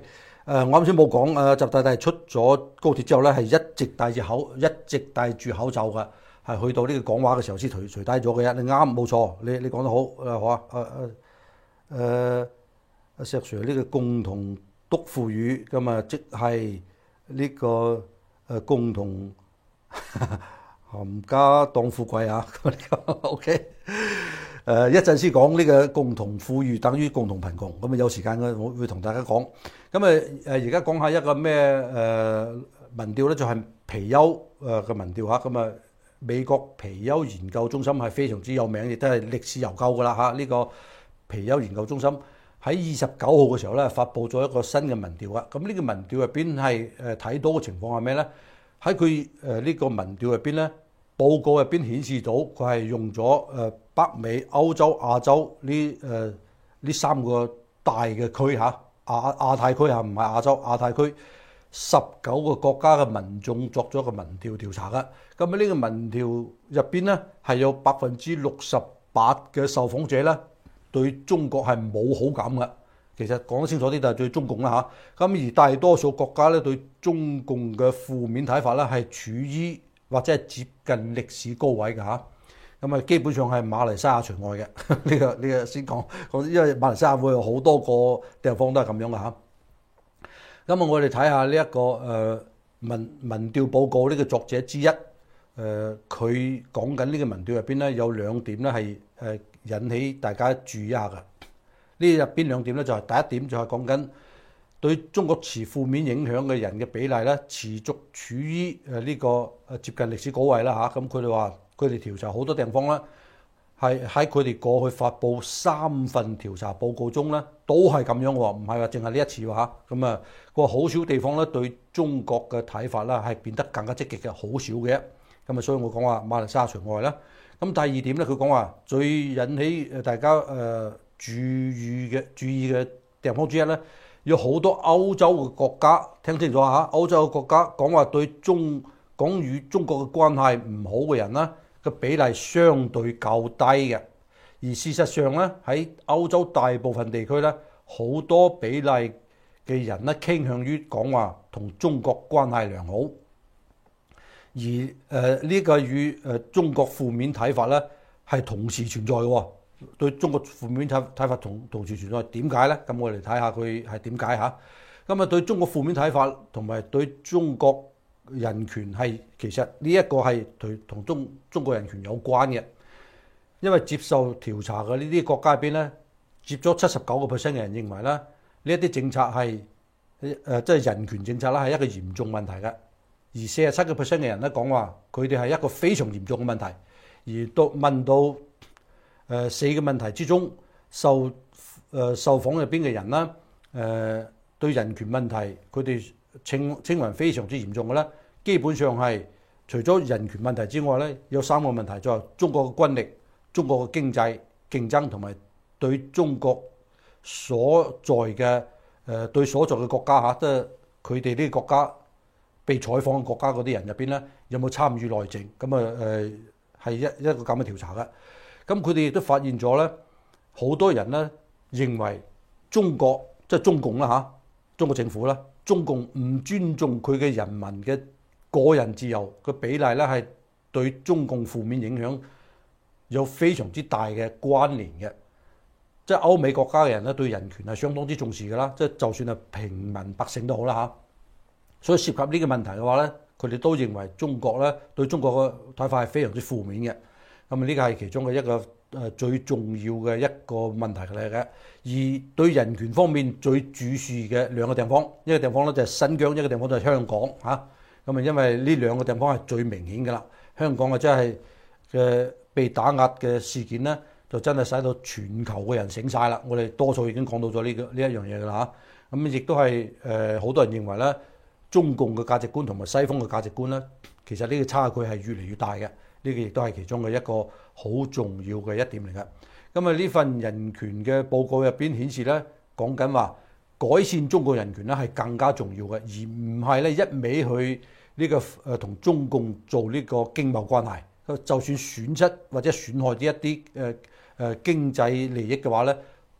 誒，我啱先冇講誒，習大大出咗高鐵之後咧，係一直戴住口，一直戴住口罩嘅，係去到呢個講話嘅時候先除除低咗嘅啫。你啱冇錯，你你講得好誒，好啊誒誒誒，阿石 Sir 呢個共同篤腐乳咁啊，即係呢個誒共同冚家當富貴啊！OK。誒一陣先講呢個共同富裕等於共同貧窮，咁啊有時間嘅我會同大家講。咁啊誒而家講下一個咩誒民調咧，就係皮尤誒嘅民調嚇。咁啊美國皮尤研究中心係非常之有名，亦都係歷史悠久噶啦嚇。呢個皮尤研究中心喺二十九號嘅時候咧，發布咗一個新嘅民調啊。咁呢個民調入邊係誒睇到嘅情況係咩咧？喺佢誒呢個民調入邊咧，報告入邊顯示到佢係用咗誒北美、歐洲、亞洲呢誒呢三個大嘅區嚇，亞亞太區嚇，唔係亞洲亞太區十九個國家嘅民眾作咗個民調調查嘅。咁喺呢個民調入邊咧，係有百分之六十八嘅受訪者咧對中國係冇好感嘅。其實講得清楚啲就係對中共啦嚇。咁而大多數國家咧對中共嘅負面睇法咧係處於或者係接近歷史高位嘅嚇。咁啊，基本上係馬來西亞除外嘅。呢、這個呢、這個先講，因為馬來西亞會有好多個地方都係咁樣嘅嚇。咁啊，我哋睇下呢一個誒民民調報告呢個作者之一，誒佢講緊呢個民調入邊咧有兩點咧係誒引起大家注意一下嘅。呢入邊兩點咧就係、是、第一點就係講緊對中國持負面影響嘅人嘅比例咧持續處於誒呢個誒接近歷史高位啦嚇。咁佢哋話佢哋調查好多地方啦，係喺佢哋過去發布三份調查報告中咧都係咁樣喎，唔係話淨係呢一次喎嚇。咁啊個好少地方咧對中國嘅睇法啦係變得更加積極嘅，好少嘅。咁啊，所以我講話馬來西亞除外啦。咁第二點咧，佢講話最引起誒大家誒、呃、注意嘅注意嘅地方之一咧，有好多歐洲嘅國家，聽清楚嚇，歐洲嘅國家講話對中講與中國嘅關係唔好嘅人啦嘅比例相對較低嘅。而事實上咧，喺歐洲大部分地區咧，好多比例嘅人咧傾向於講話同中國關係良好。而誒呢、呃這個與誒、呃、中國負面睇法咧係同時存在嘅喎，對中國負面睇睇法同同時存在，點解咧？咁我哋睇下佢係點解嚇。咁啊，對中國負面睇法同埋對中國人權係其實呢一個係同同中中國人權有關嘅，因為接受調查嘅呢啲國家入邊咧，接咗七十九個 percent 嘅人認為咧呢一啲政策係誒即係人權政策啦，係一個嚴重問題嘅。而四十七個 percent 嘅人咧講話，佢哋係一個非常嚴重嘅問題。而到問到誒、呃、四個問題之中，受誒、呃、受訪入邊嘅人啦，誒、呃、對人權問題，佢哋稱稱為非常之嚴重嘅咧。基本上係除咗人權問題之外咧，有三個問題，就係中國嘅軍力、中國嘅經濟競爭同埋對中國所在嘅誒、呃、對所在嘅國家嚇，即係佢哋呢個國家。被採訪嘅國家嗰啲人入邊咧，有冇參與內政？咁啊誒係一一個咁嘅調查嘅。咁佢哋亦都發現咗咧，好多人咧認為中國即係中共啦嚇，中國政府啦，中共唔尊重佢嘅人民嘅個人自由嘅比例咧，係對中共負面影響有非常之大嘅關聯嘅。即係歐美國家嘅人咧，對人權係相當之重視㗎啦。即係就算係平民百姓都好啦嚇。所以涉及呢個問題嘅話咧，佢哋都認為中國咧對中國嘅睇法係非常之負面嘅。咁啊，呢個係其中嘅一個誒最重要嘅一個問題嚟嘅。而對人權方面最注視嘅兩個地方，一個地方咧就係新疆，一個地方就係香港嚇。咁啊，因為呢兩個地方係最明顯㗎啦。香港啊，真係嘅被打壓嘅事件咧，就真係使到全球嘅人醒晒啦。我哋多數已經講到咗呢個呢一樣嘢㗎啦嚇。咁亦都係誒好多人認為咧。中共嘅價值觀同埋西方嘅價值觀咧，其實呢個差距係越嚟越大嘅。呢個亦都係其中嘅一個好重要嘅一點嚟嘅。咁啊，呢份人權嘅報告入邊顯示咧，講緊話改善中國人權咧係更加重要嘅，而唔係咧一味去呢個誒同中共做呢個經貿關係。就算損失或者損害啲一啲誒誒經濟利益嘅話咧，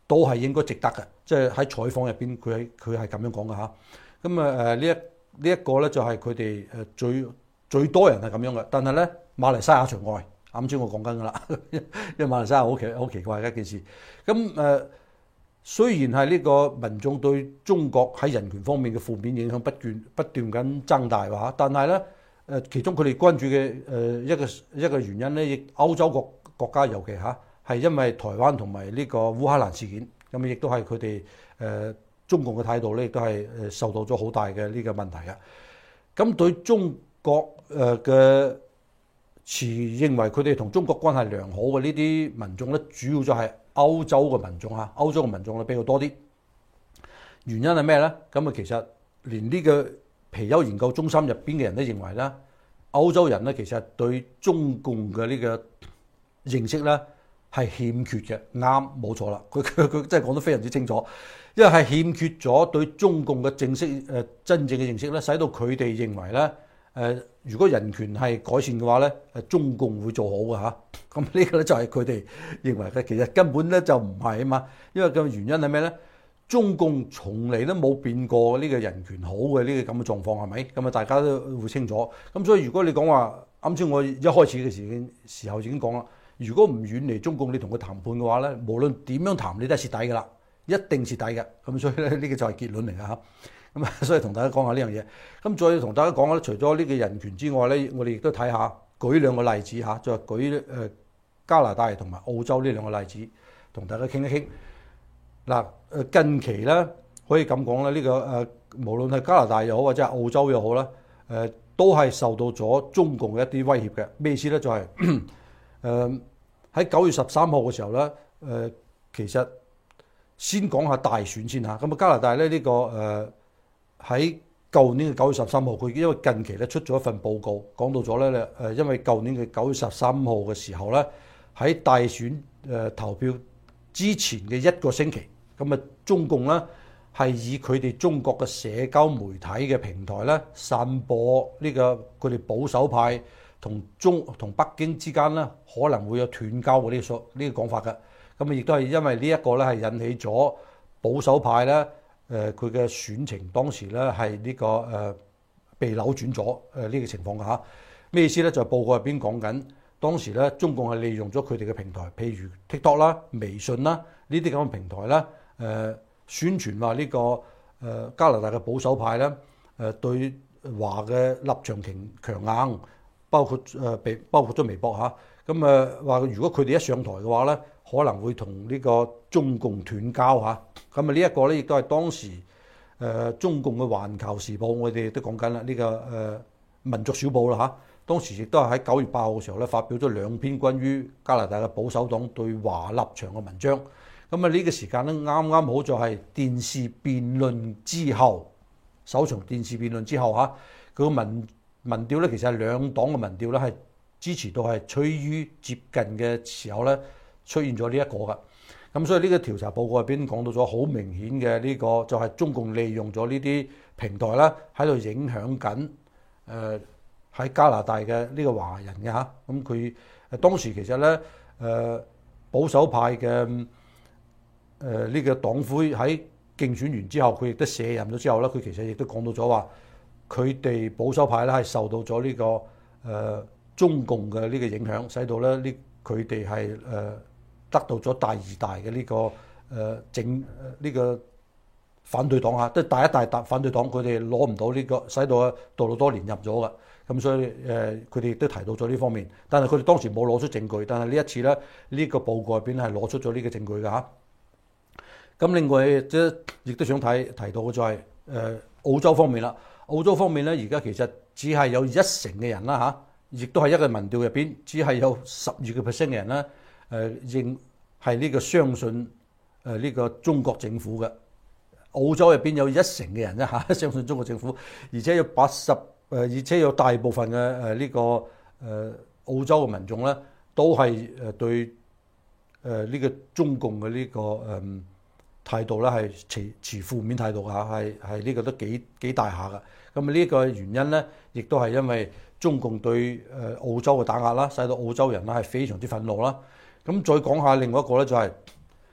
都係應該值得嘅。即係喺採訪入邊，佢係佢係咁樣講嘅嚇。咁啊誒呢一呢一個咧就係佢哋誒最最多人係咁樣嘅。但係咧馬來西亞除外，啱先我講緊㗎啦，因為馬來西亞好奇好奇怪嘅一件事。咁誒、呃、雖然係呢個民眾對中國喺人權方面嘅負面影響不斷不斷咁增大話，但係咧誒其中佢哋關注嘅誒一個一個原因咧，亦歐洲國國家尤其嚇係因為台灣同埋呢個烏克蘭事件，咁亦都係佢哋誒中共嘅態度咧，亦都係誒受到咗好大嘅呢個問題嘅。咁對中國誒嘅持認為佢哋同中國關係良好嘅呢啲民眾咧，主要就係歐洲嘅民眾嚇，歐洲嘅民眾咧比較多啲。原因係咩咧？咁啊，其實連呢個皮尤研究中心入邊嘅人都認為咧，歐洲人咧其實對中共嘅呢個認識咧係欠缺嘅。啱，冇錯啦，佢佢佢真係講得非常之清楚，因為係欠缺咗對中共嘅正式誒、呃、真正嘅認識咧，使到佢哋認為咧誒、呃，如果人權係改善嘅話咧，誒中共會做好嘅嚇。咁呢個咧就係佢哋認為嘅，其實根本咧就唔係啊嘛，因為個原因係咩咧？中共從嚟都冇變過呢個人權好嘅呢個咁嘅狀況係咪？咁啊大家都會清楚。咁所以如果你講話啱先，我一開始嘅時時候已經講啦，如果唔遠離中共，你同佢談判嘅話咧，無論點樣談，你都係蝕底㗎啦，一定蝕底嘅。咁所以咧呢個就係結論嚟㗎嚇。咁啊，所以同大家講下呢樣嘢。咁再同大家講咧，除咗呢個人權之外咧，我哋亦都睇下舉兩個例子嚇，再舉誒加拿大同埋澳洲呢兩個例子，同大家傾一傾。嗱，誒近期咧可以咁講啦，呢個誒無論係加拿大又好或者係澳洲又好啦，誒都係受到咗中共嘅一啲威脅嘅。咩意思咧？就係誒喺九月十三號嘅時候咧，誒其實先講下大選先嚇。咁啊，加拿大咧呢個誒喺舊年嘅九月十三號，佢因為近期咧出咗一份報告，講到咗咧誒，因為舊年嘅九月十三號嘅時候咧，喺大選誒投票之前嘅一個星期。咁啊，中共咧係以佢哋中國嘅社交媒體嘅平台咧，散播呢個佢哋保守派同中同北京之間咧可能會有斷交嘅呢個說呢個講法嘅。咁啊，亦都係因為呢一個咧係引起咗保守派咧誒佢嘅選情當時咧係呢個誒被扭轉咗誒呢個情況嘅嚇。咩意思咧？就係報告入邊講緊當時咧中共係利用咗佢哋嘅平台，譬如 TikTok 啦、微信啦呢啲咁嘅平台啦。誒、呃、宣傳話呢、這個誒、呃、加拿大嘅保守派咧誒、呃、對華嘅立場強強硬，包括誒被、呃、包括咗微博嚇，咁誒話如果佢哋一上台嘅話咧，可能會同呢個中共斷交嚇。咁啊呢一個咧亦都係當時誒、呃、中共嘅環球時報，我哋都講緊啦，呢、這個誒、呃、民族小報啦嚇，當時亦都係喺九月八號嘅時候咧發表咗兩篇關於加拿大嘅保守黨對華立場嘅文章。咁啊呢個時間咧啱啱好就係電視辯論之後，首場電視辯論之後嚇，佢個民民調咧其實係兩黨嘅民調咧係支持度係趨於接近嘅時候咧出現咗呢一個㗎。咁所以呢個調查報告入邊講到咗好明顯嘅呢個就係中共利用咗呢啲平台啦，喺度影響緊誒喺加拿大嘅呢個華人嘅嚇。咁佢當時其實咧誒保守派嘅。誒、呃、呢、這個黨魁喺競選完之後，佢亦都卸任咗之後咧，佢其實亦都講到咗話，佢哋保守派咧係受到咗呢、這個誒、呃、中共嘅呢個影響，使到咧呢佢哋係誒得到咗第二大嘅呢、這個誒、呃、整呢、這個反對黨嚇，即係第一大大反對黨，佢哋攞唔到呢、這個，使到啊杜魯多連任咗嘅，咁所以誒佢哋亦都提到咗呢方面，但係佢哋當時冇攞出證據，但係呢一次咧呢、這個報告入邊係攞出咗呢個證據嘅嚇。咁另外即亦都想睇提到嘅就係誒澳洲方面啦。澳洲方面咧，而家其實只係有一成嘅人啦嚇，亦都係一個民調入邊，只係有十二個 percent 嘅人咧誒、呃、認係呢個相信誒呢個中國政府嘅。澳洲入邊有一成嘅人咧嚇相信中國政府，而且有八十誒，而且有大部分嘅誒呢個誒、呃、澳洲嘅民眾咧都係誒對誒呢、呃這個中共嘅呢、這個誒。呃態度咧係持持負面態度嚇，係係呢個都幾幾大下㗎。咁啊呢個原因咧，亦都係因為中共對誒澳洲嘅打壓啦，使到澳洲人啦係非常之憤怒啦。咁再講下另外一個咧，就係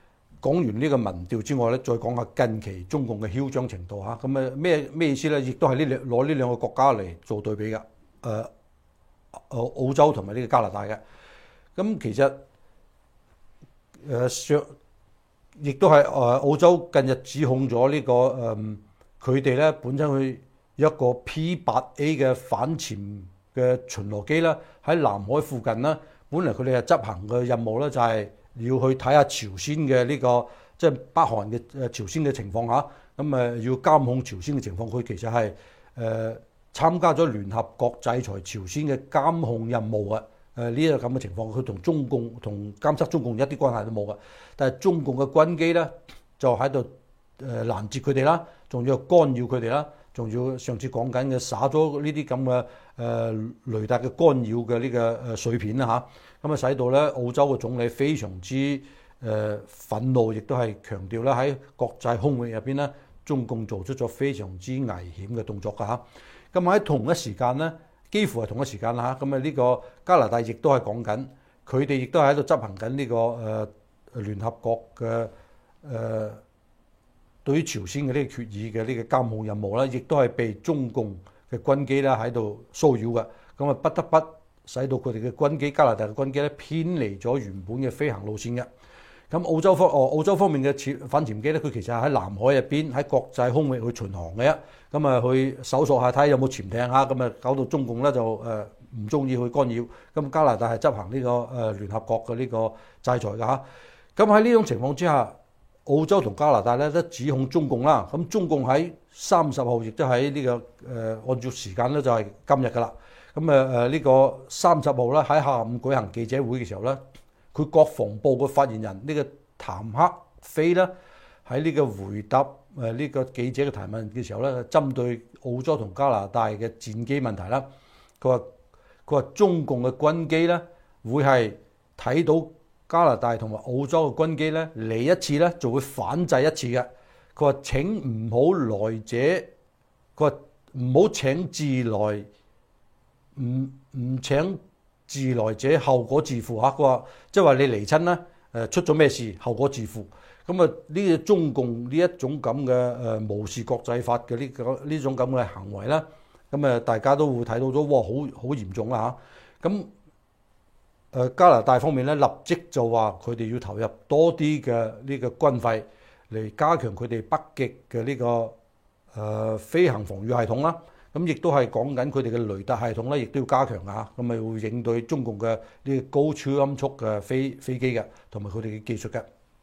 講完呢個民調之外咧，再講下近期中共嘅囂張程度嚇。咁啊咩咩意思咧？亦都係呢兩攞呢兩個國家嚟做對比嘅。誒、呃、澳澳洲同埋呢個加拿大嘅。咁其實誒上亦都係誒澳洲近日指控咗呢、這個誒佢哋咧本身去一個 P 八 A 嘅反潛嘅巡邏機啦，喺南海附近啦。本嚟佢哋係執行嘅任務咧，就係要去睇下朝鮮嘅呢、這個即係、就是、北韓嘅誒朝鮮嘅情況下，咁誒要監控朝鮮嘅情況。佢其實係誒、呃、參加咗聯合國制裁朝鮮嘅監控任務啊！誒呢個咁嘅情況，佢同中共同監測中共一啲關係都冇嘅。但係中共嘅軍機咧就喺度誒攔截佢哋啦，仲要干擾佢哋啦。仲要上次講緊嘅撒咗呢啲咁嘅誒雷達嘅干擾嘅呢個誒碎片啦嚇，咁啊使到咧澳洲嘅總理非常之誒憤怒，亦都係強調咧喺國際空域入邊咧，中共做出咗非常之危險嘅動作㗎嚇。咁喺同一時間咧，幾乎係同一時間啦嚇，咁啊呢個加拿大亦都係講緊，佢哋亦都係喺度執行緊呢個誒聯合國嘅誒。對於朝鮮嘅呢個決議嘅呢個監控任務咧，亦都係被中共嘅軍機咧喺度騷擾嘅，咁啊不得不使到佢哋嘅軍機加拿大嘅軍機咧偏離咗原本嘅飛行路線嘅。咁澳洲方哦澳洲方面嘅潛反潛機咧，佢其實係喺南海入邊喺國際空域去巡航嘅啫，咁啊去搜索下睇下有冇潛艇嚇，咁啊搞到中共咧就誒唔中意去干擾。咁加拿大係執行呢個誒聯合國嘅呢個制裁嘅嚇。咁喺呢種情況之下，澳洲同加拿大咧都指控中共啦，咁中共喺三十號亦都喺呢、這個誒、呃、按照時間咧就係、是、今日噶啦，咁誒誒呢個三十號咧喺下午舉行記者會嘅時候咧，佢國防部嘅發言人呢、這個譚克非咧喺呢個回答誒呢個記者嘅提問嘅時候咧，針對澳洲同加拿大嘅戰機問題啦，佢話佢話中共嘅軍機咧會係睇到加拿大同埋澳洲嘅軍機咧嚟一次咧，就會反制一次嘅。佢話請唔好來者，佢話唔好請自來，唔唔請自來者後果自負嚇。佢話即係話你嚟親啦，誒出咗咩事後果自負。咁啊呢個中共呢一種咁嘅誒無視國際法嘅呢個呢種咁嘅行為啦，咁啊大家都會睇到咗，哇好好嚴重啦嚇。咁誒加拿大方面咧，立即就話佢哋要投入多啲嘅呢個軍費嚟加強佢哋北極嘅呢、這個誒、呃、飛行防禦系統啦。咁亦都係講緊佢哋嘅雷達系統咧，亦都要加強啊。咁咪會應對中共嘅呢個高超音速嘅飛飛機嘅，同埋佢哋嘅技術嘅。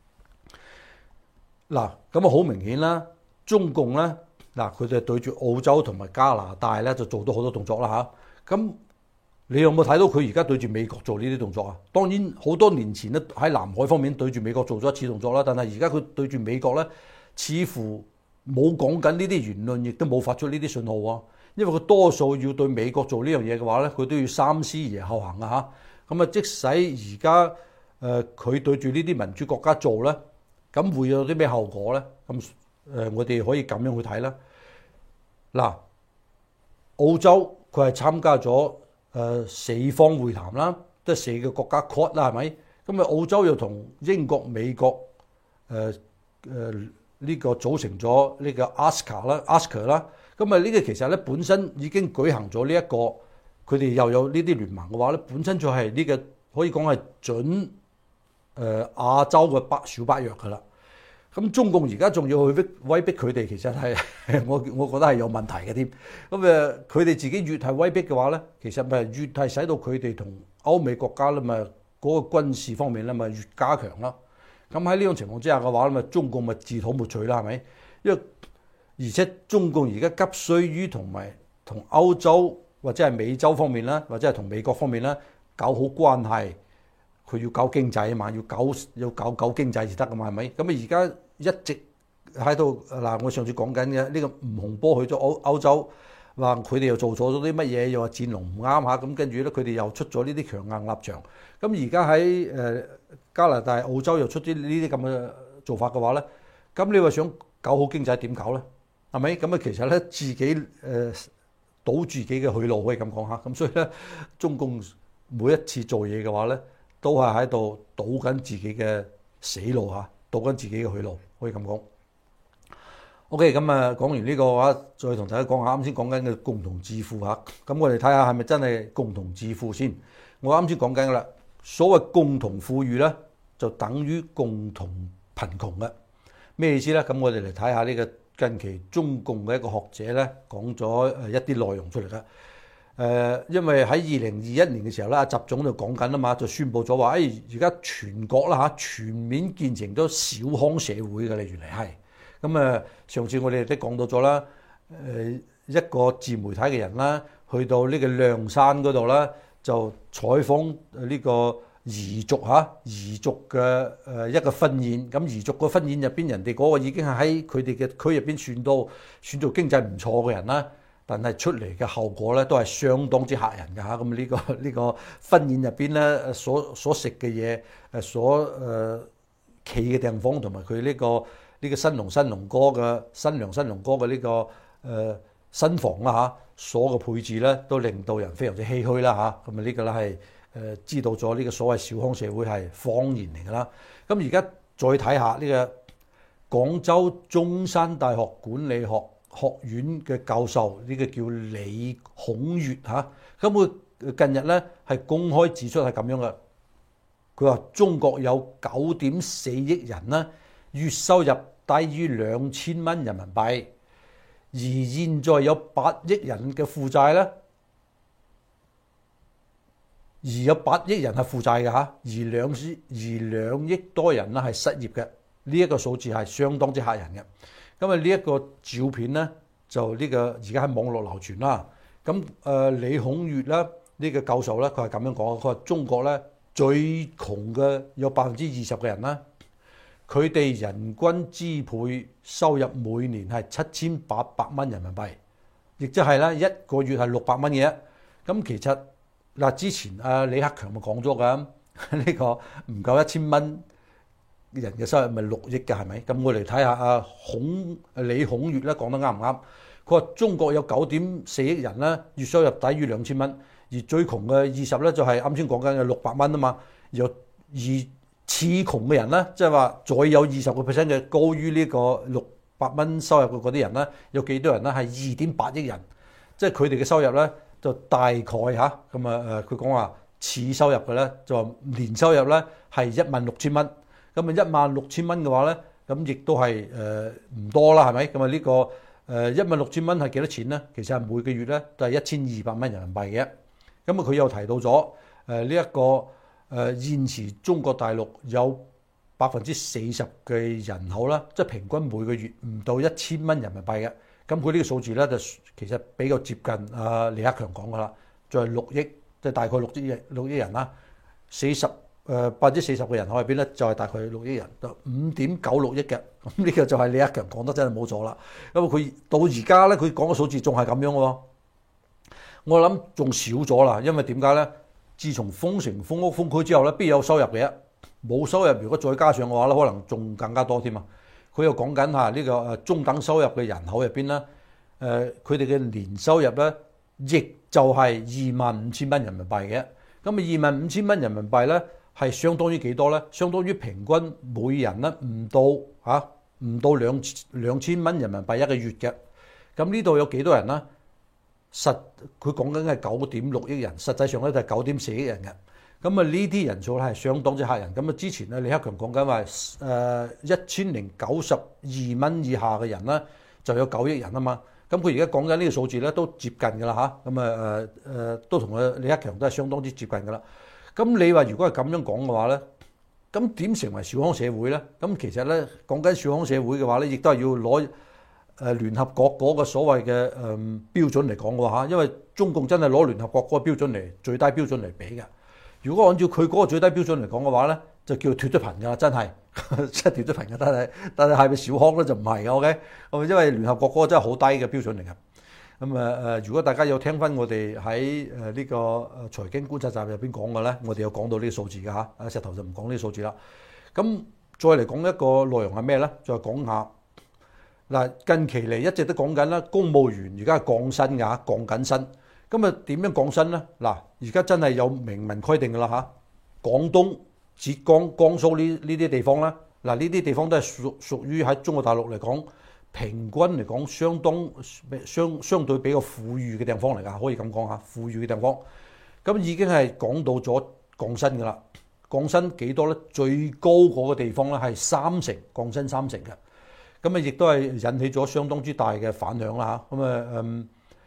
嗱，咁啊好明顯啦，中共咧嗱，佢哋對住澳洲同埋加拿大咧就做到好多動作啦嚇。咁你有冇睇到佢而家對住美國做呢啲動作啊？當然好多年前咧喺南海方面對住美國做咗一次動作啦，但係而家佢對住美國咧，似乎冇講緊呢啲言論，亦都冇發出呢啲信號喎。因為佢多數要對美國做呢樣嘢嘅話咧，佢都要三思而後行啊嚇。咁啊，即使而家誒佢對住呢啲民主國家做咧，咁會有啲咩後果咧？咁誒我哋可以咁樣去睇啦。嗱，澳洲佢係參加咗誒四方會談啦，即係四個國家 Quad 啦，係咪？咁啊，澳洲又同英國、美國誒誒呢個組成咗呢個 A S C A 啦 ，A S C A 啦。咁啊，呢個其實咧本身已經舉行咗呢一個，佢哋又有呢啲聯盟嘅話咧，本身就係呢個可以講係準誒亞洲嘅北小北約㗎啦。咁中共而家仲要去逼威逼佢哋，其實係我我覺得係有問題嘅添。咁誒，佢哋自己越係威逼嘅話咧，其實咪越係使到佢哋同歐美國家咧，咪嗰個軍事方面咧，咪越加強啦。咁喺呢種情況之下嘅話咧，咪中共咪自討沒趣啦，係咪？因為而且中共而家急需於同埋同歐洲或者係美洲方面啦，或者係同美國方面啦搞好關係。佢要搞經濟啊嘛，要搞要搞搞經濟先得噶嘛，係咪？咁啊而家一直喺度嗱，我上次講緊嘅呢個吳洪波去咗歐歐洲，話佢哋又做錯咗啲乜嘢，又話戰龍唔啱嚇，咁跟住咧佢哋又出咗呢啲強硬立場。咁而家喺誒加拿大、澳洲又出啲呢啲咁嘅做法嘅話咧，咁你話想搞好經濟點搞咧？係咪？咁啊其實咧自己誒、呃、賭住自己嘅去路可以咁講嚇。咁所以咧，中共每一次做嘢嘅話咧，都係喺度賭緊自己嘅死路嚇。 渡緊自己嘅去路，可以咁講。OK，咁啊講完呢個嘅話，再同大家講下啱先講緊嘅共同致富嚇。咁我哋睇下係咪真係共同致富先。我啱先講緊㗎啦，所謂共同富裕咧，就等於共同貧窮嘅。咩意思咧？咁我哋嚟睇下呢個近期中共嘅一個學者咧講咗誒一啲內容出嚟啦。誒、呃，因為喺二零二一年嘅時候咧，阿習總就講緊啊嘛，就宣布咗話，誒而家全國啦嚇全面建成咗小康社會嘅，你原嚟係。咁啊，上次我哋都講到咗啦，誒一個自媒體嘅人啦，去到呢個亮山嗰度啦，就採訪呢個彝族嚇彝族嘅誒一個婚宴。咁彝族個婚宴入邊，人哋嗰個已經係喺佢哋嘅區入邊算到算做經濟唔錯嘅人啦，但係出嚟嘅後果咧都係相當之嚇人㗎嚇。咁呢個呢個婚宴入邊咧，所所食嘅嘢誒，所誒企嘅地方同埋佢呢個。呢個新郎新郎哥嘅新娘新郎哥嘅呢、這個誒、呃、新房啦嚇，所有嘅配置咧都令到人非常之唏噓啦嚇。咁啊呢個咧係誒知道咗呢個所謂小康社會係謊言嚟㗎啦。咁而家再睇下呢個廣州中山大學管理學學院嘅教授，呢、這個叫李孔乙嚇。咁佢近日咧係公開指出係咁樣嘅，佢話中國有九點四億人啦，月收入低於兩千蚊人民幣，而現在有八億人嘅負債咧，而有八億人係負債嘅嚇，而兩而兩億多人咧係失業嘅，呢、這、一個數字係相當之嚇人嘅。咁啊呢一個照片咧就呢個而家喺網絡流傳啦。咁誒李孔乙啦呢個教授咧佢係咁樣講，佢話中國咧最窮嘅有百分之二十嘅人啦。佢哋人均支配收入每年係七千八百蚊人民幣，亦即係咧一個月係六百蚊嘅。咁其實嗱，之前阿李克強咪講咗㗎，呢個唔夠一千蚊人嘅收入咪六億嘅係咪？咁我嚟睇下阿孔李孔乙咧講得啱唔啱？佢話中國有九點四億人咧，月收入低於兩千蚊，而最窮嘅二十咧就係啱先講緊嘅六百蚊啊嘛，而而次窮嘅人咧，即係話再有二十個 percent 嘅高於呢個六百蚊收入嘅嗰啲人咧，有幾多人咧？係二點八億人，即係佢哋嘅收入咧就大概嚇咁啊誒，佢講話次收入嘅咧就話年收入咧係一萬六千蚊，咁啊一萬六千蚊嘅話咧，咁亦都係誒唔多啦，係咪？咁啊呢個誒一萬六千蚊係幾多錢咧？其實係每個月咧都係一千二百蚊人民幣嘅。咁啊佢又提到咗誒呢一個。誒現時中國大陸有百分之四十嘅人口啦，即係平均每個月唔到一千蚊人民幣嘅。咁佢呢個數字咧就其實比較接近啊李克強講㗎啦，就係六億，即係大概六億六億人啦。四十誒百分之四十嘅人口入邊咧就係大概六億人，就五點九六億嘅。咁呢個就係李克強講得真係冇錯啦。因為佢到而家咧佢講嘅數字仲係咁樣喎，我諗仲少咗啦。因為點解咧？自從封城封屋封區之後咧，必有收入嘅，冇收入如果再加上嘅話咧，可能仲更加多添啊！佢又講緊嚇呢個誒中等收入嘅人口入邊咧，誒佢哋嘅年收入咧，亦就係二萬五千蚊人民幣嘅。咁啊，二萬五千蚊人民幣咧，係相當於幾多咧？相當於平均每人咧唔到嚇唔到兩兩千蚊人民幣一個月嘅。咁呢度有幾多人咧？實佢講緊係九點六億人，實際上咧就係九點四億人嘅。咁啊呢啲人數咧係相當之嚇人。咁啊之前咧李克強講緊話誒一千零九十二蚊以下嘅人咧就有九億人啊嘛。咁佢而家講緊呢個數字咧都接近㗎啦嚇。咁啊誒誒都同啊李克強都係相當之接近㗎啦。咁你話如果係咁樣講嘅話咧，咁點成為小康社會咧？咁其實咧講緊小康社會嘅話咧，亦都係要攞誒聯合國嗰個所謂嘅誒標準嚟講嘅話嚇，因為中共真係攞聯合國嗰個標準嚟最低標準嚟比嘅。如果按照佢嗰個最低標準嚟講嘅話咧，就叫脫咗貧㗎啦，真係真係脫咗貧嘅。但係但係係咪小康咧就唔係嘅？OK，因為聯合國嗰個真係好低嘅標準嚟嘅。咁啊誒，如果大家有聽翻我哋喺誒呢個誒財經觀察站入邊講嘅咧，我哋有講到呢個數字嘅嚇。啊石頭就唔講呢個數字啦。咁再嚟講一個內容係咩咧？再講下。嗱，近期嚟一直都講緊啦，公務員而家係降薪㗎，降緊薪。咁啊點樣降薪咧？嗱，而家真係有明文規定㗎啦嚇。廣東、浙江、江蘇呢呢啲地方咧嗱，呢啲地方都係屬屬於喺中國大陸嚟講，平均嚟講相當相相對比較富裕嘅地方嚟㗎，可以咁講嚇，富裕嘅地方。咁已經係講到咗降薪㗎啦，降薪幾多咧？最高嗰個地方咧係三成，降薪三成嘅。咁啊，亦都係引起咗相當之大嘅反響啦嚇。咁啊，嗯，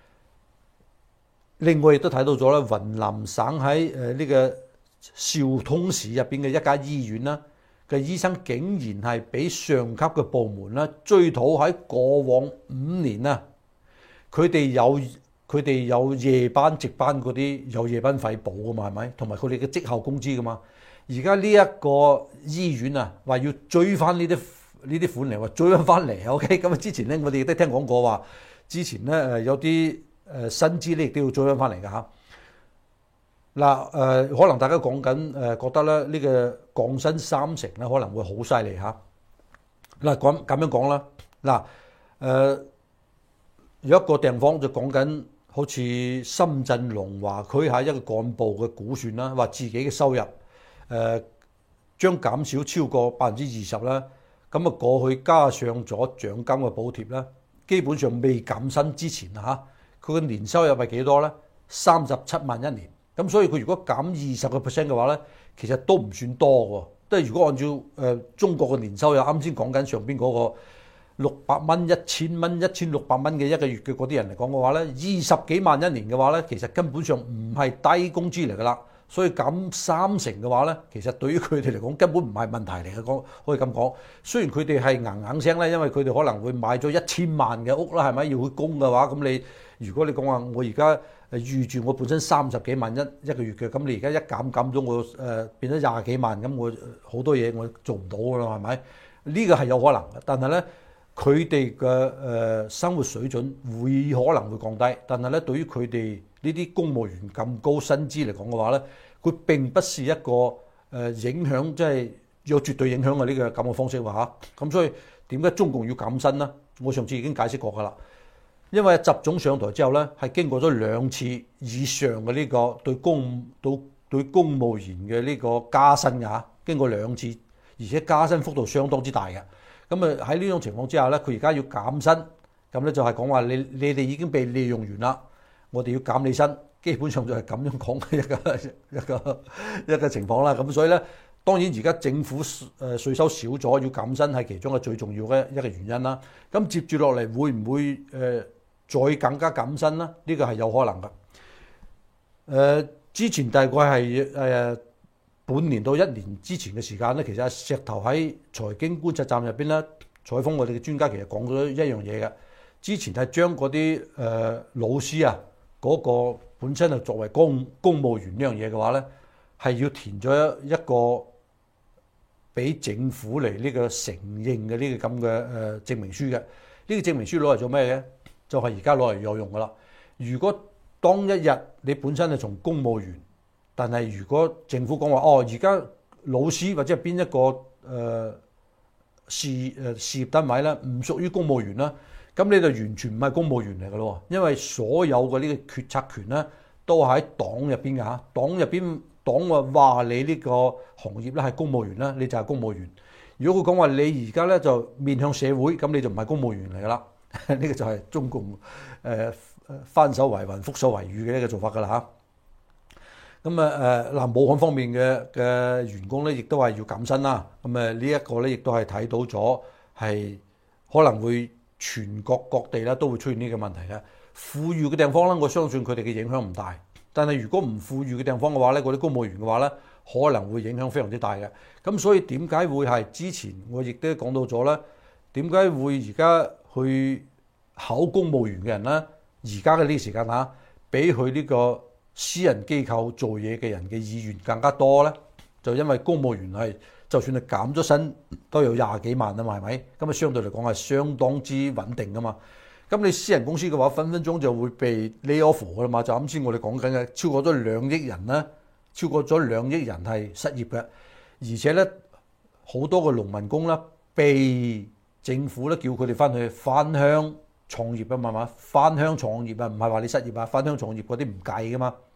另外亦都睇到咗咧，雲南省喺誒呢個昭通市入邊嘅一家醫院啦嘅醫生，竟然係俾上級嘅部門啦追討喺過往五年啊，佢哋有佢哋有夜班值班嗰啲有夜班費補噶嘛，係咪？同埋佢哋嘅績效工資噶嘛。而家呢一個醫院啊，話要追翻呢啲呢啲款嚟，話追翻翻嚟。OK，咁啊，之前咧我哋亦都聽講過話，之前咧誒有啲誒薪資咧亦都要追翻翻嚟㗎嚇。嗱誒，可能大家講緊誒覺得咧呢個降薪三成咧可能會好犀利嚇。嗱咁咁樣講啦，嗱誒有一個地方就講緊，好似深圳龍華區係一個幹部嘅估算啦，話自己嘅收入誒將減少超過百分之二十啦。咁啊過去加上咗獎金嘅補貼啦，基本上未減薪之前啊嚇，佢嘅年收入係幾多咧？三十七萬一年。咁所以佢如果減二十個 percent 嘅話咧，其實都唔算多喎。即係如果按照誒、呃、中國嘅年收入，啱先講緊上邊嗰個六百蚊、一千蚊、一千六百蚊嘅一個月嘅嗰啲人嚟講嘅話咧，二十幾萬一年嘅話咧，其實根本上唔係低工資嚟㗎啦。所以減三成嘅話咧，其實對於佢哋嚟講根本唔係問題嚟嘅，講可以咁講。雖然佢哋係硬硬聲咧，因為佢哋可能會買咗一千萬嘅屋啦，係咪要去供嘅話，咁你如果你講話我而家誒預住我本身三十幾萬一一個月嘅，咁你而家一減減咗我誒、呃、變咗廿幾萬，咁我好多嘢我做唔到㗎啦，係咪？呢個係有可能嘅，但係咧佢哋嘅誒生活水準會可能會降低，但係咧對於佢哋呢啲公務員咁高薪資嚟講嘅話咧，佢並不是一個誒影響，即係有絕對影響嘅呢個咁嘅方式話嚇。咁所以點解中共要減薪呢？我上次已經解釋過㗎啦。因為習總上台之後咧，係經過咗兩次以上嘅呢個對公對對公務員嘅呢個加薪嘅嚇，經過兩次，而且加薪幅度相當之大嘅。咁啊喺呢種情況之下咧，佢而家要減薪，咁咧就係講話你你哋已經被利用完啦，我哋要減你薪，基本上就係咁樣講嘅一個一個一個情況啦。咁所以咧，當然而家政府誒稅收少咗，要減薪係其中嘅最重要嘅一個原因啦。咁接住落嚟會唔會誒？呃再更加減薪啦，呢個係有可能嘅。誒、呃，之前大概係誒、呃、半年到一年之前嘅時間咧，其實石頭喺財經觀察站入邊咧採訪我哋嘅專家，其實講咗一樣嘢嘅。之前係將嗰啲誒老師啊嗰、嗰個本身係作為公公務員呢樣嘢嘅話咧，係要填咗一個俾政府嚟呢個承認嘅呢個咁嘅誒證明書嘅。呢、呢個證明書攞嚟做咩嘅？就係而家攞嚟有用噶啦。如果當一日你本身係從公務員，但係如果政府講話哦，而家老師或者係邊一個誒、呃、事誒事業單位咧，唔屬於公務員啦，咁你就完全唔係公務員嚟噶咯。因為所有嘅呢個決策權咧，都喺黨入邊嘅嚇。黨入邊黨話話你呢個行業咧係公務員啦，你就係公務員。如果佢講話你而家咧就面向社會，咁你就唔係公務員嚟噶啦。呢個就係中共誒翻手為雲覆手為雨嘅一個做法㗎啦嚇。咁啊誒嗱，武漢方面嘅嘅員工咧，亦都係要減薪啦。咁啊呢一個咧，亦都係睇到咗係可能會全國各地咧都會出現呢個問題嘅。富裕嘅地方咧，我相信佢哋嘅影響唔大。但係如果唔富裕嘅地方嘅話咧，嗰啲公務員嘅話咧，可能會影響非常之大嘅。咁所以點解會係之前我亦都講到咗咧？點解會而家去考公務員嘅人咧，而家嘅呢個時間嚇，比佢呢個私人機構做嘢嘅人嘅意願更加多咧？就因為公務員係就算係減咗薪都有廿幾萬啊嘛，係咪？咁啊相對嚟講係相當之穩定噶嘛。咁你私人公司嘅話，分分鐘就會被 lay off 噶啦嘛。就啱先我哋講緊嘅，超過咗兩億人啦，超過咗兩億人係失業嘅，而且咧好多個農民工啦被政府咧叫佢哋翻去返鄉創業啊嘛嘛，返鄉創業啊，唔係話你失業啊，返鄉創業嗰啲唔計噶嘛，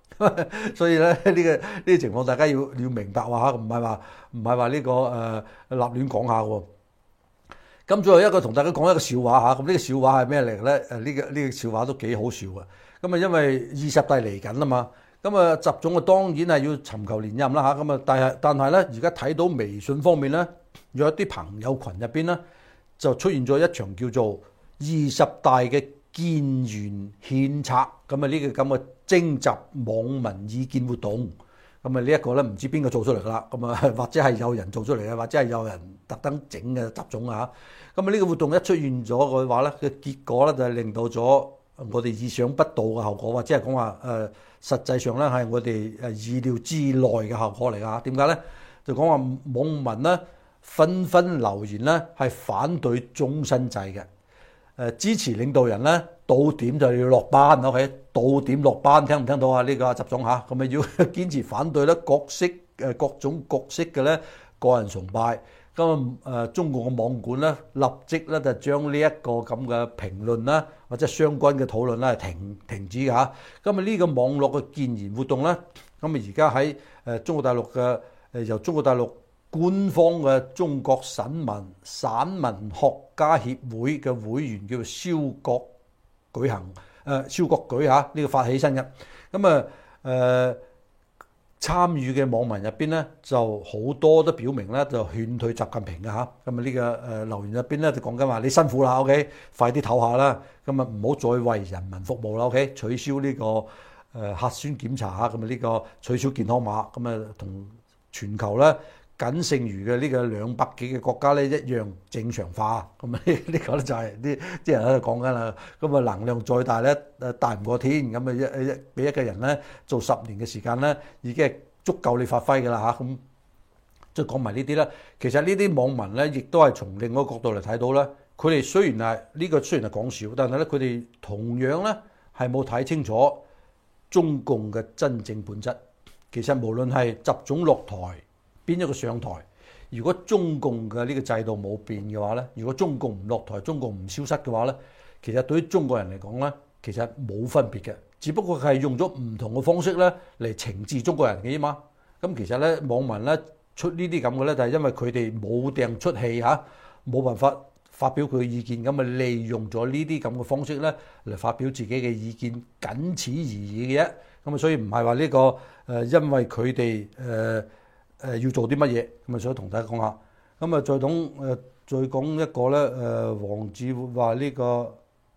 所以咧呢、這個呢、這個情況大家要要明白話嚇，唔係話唔係話呢個誒、呃、立亂講下喎。咁最後一個同大家講一個笑話嚇，咁呢個笑話係咩嚟咧？誒呢個呢、這個笑話都幾好笑嘅。咁啊因為二十大嚟緊啦嘛，咁啊習總啊當然係要尋求連任啦嚇。咁啊但係但係咧而家睇到微信方面咧，有一啲朋友群入邊咧就出現咗一場叫做二十大嘅建言獻策，咁啊呢個咁嘅徵集網民意見活動。咁啊呢一個咧唔知邊個做出嚟㗎啦，咁啊或者係有人做出嚟嘅，或者係有人特登整嘅習總啊。咁啊呢個活動一出現咗嘅話咧，嘅結果咧就係令到咗我哋意想不到嘅後果，或者係講話誒實際上咧係我哋誒意料之內嘅效果嚟㗎。點解咧？就講話網民咧紛紛留言咧係反對終身制嘅。誒支持領導人咧，到點就要落班 ，OK？ 到點落班，聽唔聽到啊？呢個習總嚇，咁咪要堅持反對咧各式誒各種各式嘅咧個人崇拜。咁誒中共嘅網管咧，立即咧就將呢一個咁嘅評論啦，或者相關嘅討論咧停停止㗎嚇。咁啊呢個網絡嘅建言活動咧，咁啊而家喺誒中國大陸嘅誒由中國大陸官方嘅中國散文散文學家協會嘅會員叫做蕭國舉行，誒蕭國舉嚇呢個發起身嘅。咁啊誒參與嘅網民入邊咧，就好多都表明咧就勸退習近平嘅嚇。咁啊呢個誒留言入邊咧就講緊話你辛苦啦 ，OK， 快啲唞下啦，咁啊唔好再為人民服務啦 ，OK， 取消呢個誒核酸檢查嚇，咁啊呢個取消健康碼，咁啊同全球咧僅剩餘嘅呢個兩百幾個國家咧一樣正常化，咁啊呢個咧就係啲啲人喺度講緊啦。咁啊能量再大咧誒大唔過天，咁啊一一俾一個人咧做十年嘅時間咧已經係足夠你發揮㗎啦嚇。咁即係講埋呢啲啦。其實呢啲網民咧亦都係從另一個角度嚟睇到咧，佢哋雖然係呢個雖然係講笑，但係咧佢哋同樣咧係冇睇清楚中共嘅真正本質。其實無論係習總落台，邊一個上台？如果中共嘅呢個制度冇變嘅話咧，如果中共唔落台，中共唔消失嘅話咧，其實對於中國人嚟講咧，其實冇分別嘅，只不過係用咗唔同嘅方式咧嚟懲治中國人嘅啫嘛。咁其實咧網民咧出呢啲咁嘅咧，就係因為佢哋冇掟出氣嚇，冇辦法發表佢嘅意見，咁啊利用咗呢啲咁嘅方式咧嚟發表自己嘅意見，僅此而已嘅啫。咁啊，所以唔係話呢個誒、呃，因為佢哋誒。呃誒要做啲乜嘢咁啊？想同大家講下。咁啊，再講誒，再講一個咧。誒，黃志話呢個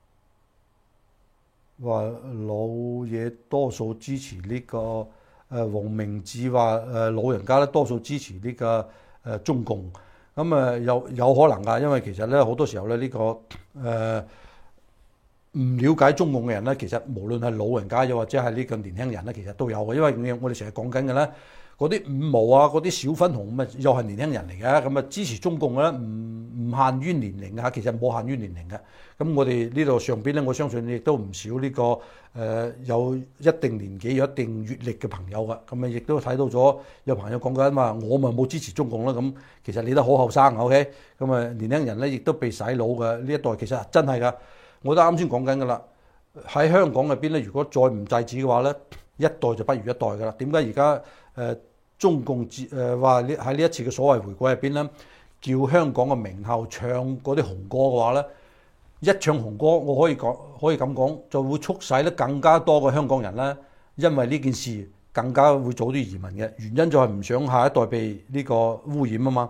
話老嘢多數支持呢個誒，黃明志話誒老人家咧多數支持呢個誒中共。咁啊，有有可能㗎，因為其實咧好多時候咧呢個誒唔了解中共嘅人咧，其實無論係老人家又或者係呢個年輕人咧，其實都有嘅。因為我哋成日講緊嘅咧。嗰啲五毛啊，嗰啲小粉紅咁啊，又係年輕人嚟嘅，咁啊支持中共咧，唔唔限於年齡啊，其實冇限於年齡嘅。咁我哋呢度上邊咧，我相信亦都唔少呢、這個誒、呃、有一定年紀、有一定閲歷嘅朋友噶。咁啊，亦都睇到咗有朋友講緊話，我咪冇支持中共啦。咁其實你都好後生 ，OK？咁啊，年輕人咧亦都被洗腦嘅呢一代，其實真係噶。我都啱先講緊噶啦，喺香港入邊咧，如果再唔制止嘅話咧，一代就不如一代噶啦。點解而家？誒、呃、中共自誒話呢喺呢一次嘅所謂回歸入邊咧，叫香港嘅名校唱嗰啲紅歌嘅話咧，一唱紅歌，我可以講可以咁講，就會促使咧更加多嘅香港人咧，因為呢件事更加會早啲移民嘅原因就係唔想下一代被呢個污染啊嘛。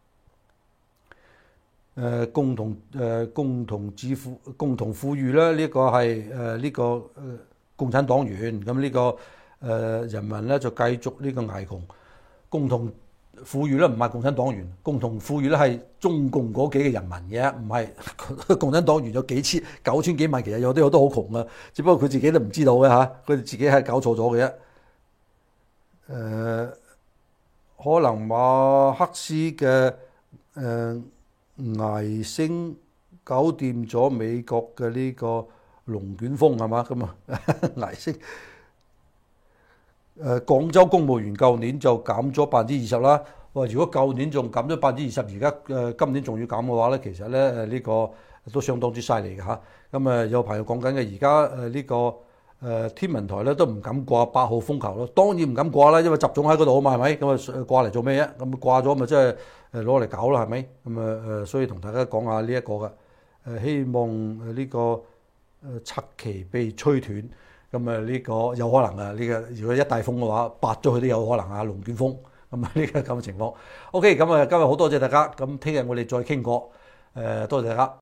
誒、呃、共同誒、呃、共同致富共同富裕咧，呢、這個係誒呢個誒、呃、共產黨員咁呢、這個。誒、呃、人民咧就繼續呢個捱窮，共同富裕咧唔係共產黨員，共同富裕咧係中共嗰幾個人民嘅，唔係共產黨員有幾千九千幾萬，其實有啲我都好窮啊，只不過佢自己都唔知道嘅嚇，佢哋自己係搞錯咗嘅啫。誒、呃，可能馬克思嘅誒倪星搞掂咗美國嘅呢個龍捲風係嘛？咁啊，倪星。誒、呃、廣州公務員舊年就減咗百分之二十啦。哇！如果舊年仲減咗百分之二十，而家誒今年仲要減嘅話咧，其實咧誒呢個都相當之犀利嘅嚇。咁、嗯、誒有朋友講緊嘅，而家誒呢個誒天文台咧都唔敢掛八號風球咯，當然唔敢掛啦，因為習總喺嗰度啊嘛，係咪？咁啊掛嚟做咩啫？咁掛咗咪即係誒攞嚟搞啦，係咪？咁啊誒，所以同大家講下呢一個嘅誒，希望誒呢個誒拆旗被吹斷，咁啊呢個有可能啊，呢個如果一帶風嘅話，拔咗佢都有可能啊，龍捲風咁啊呢個咁嘅情況。OK，咁啊今日好多謝大家，咁聽日我哋再傾過，誒多謝大家。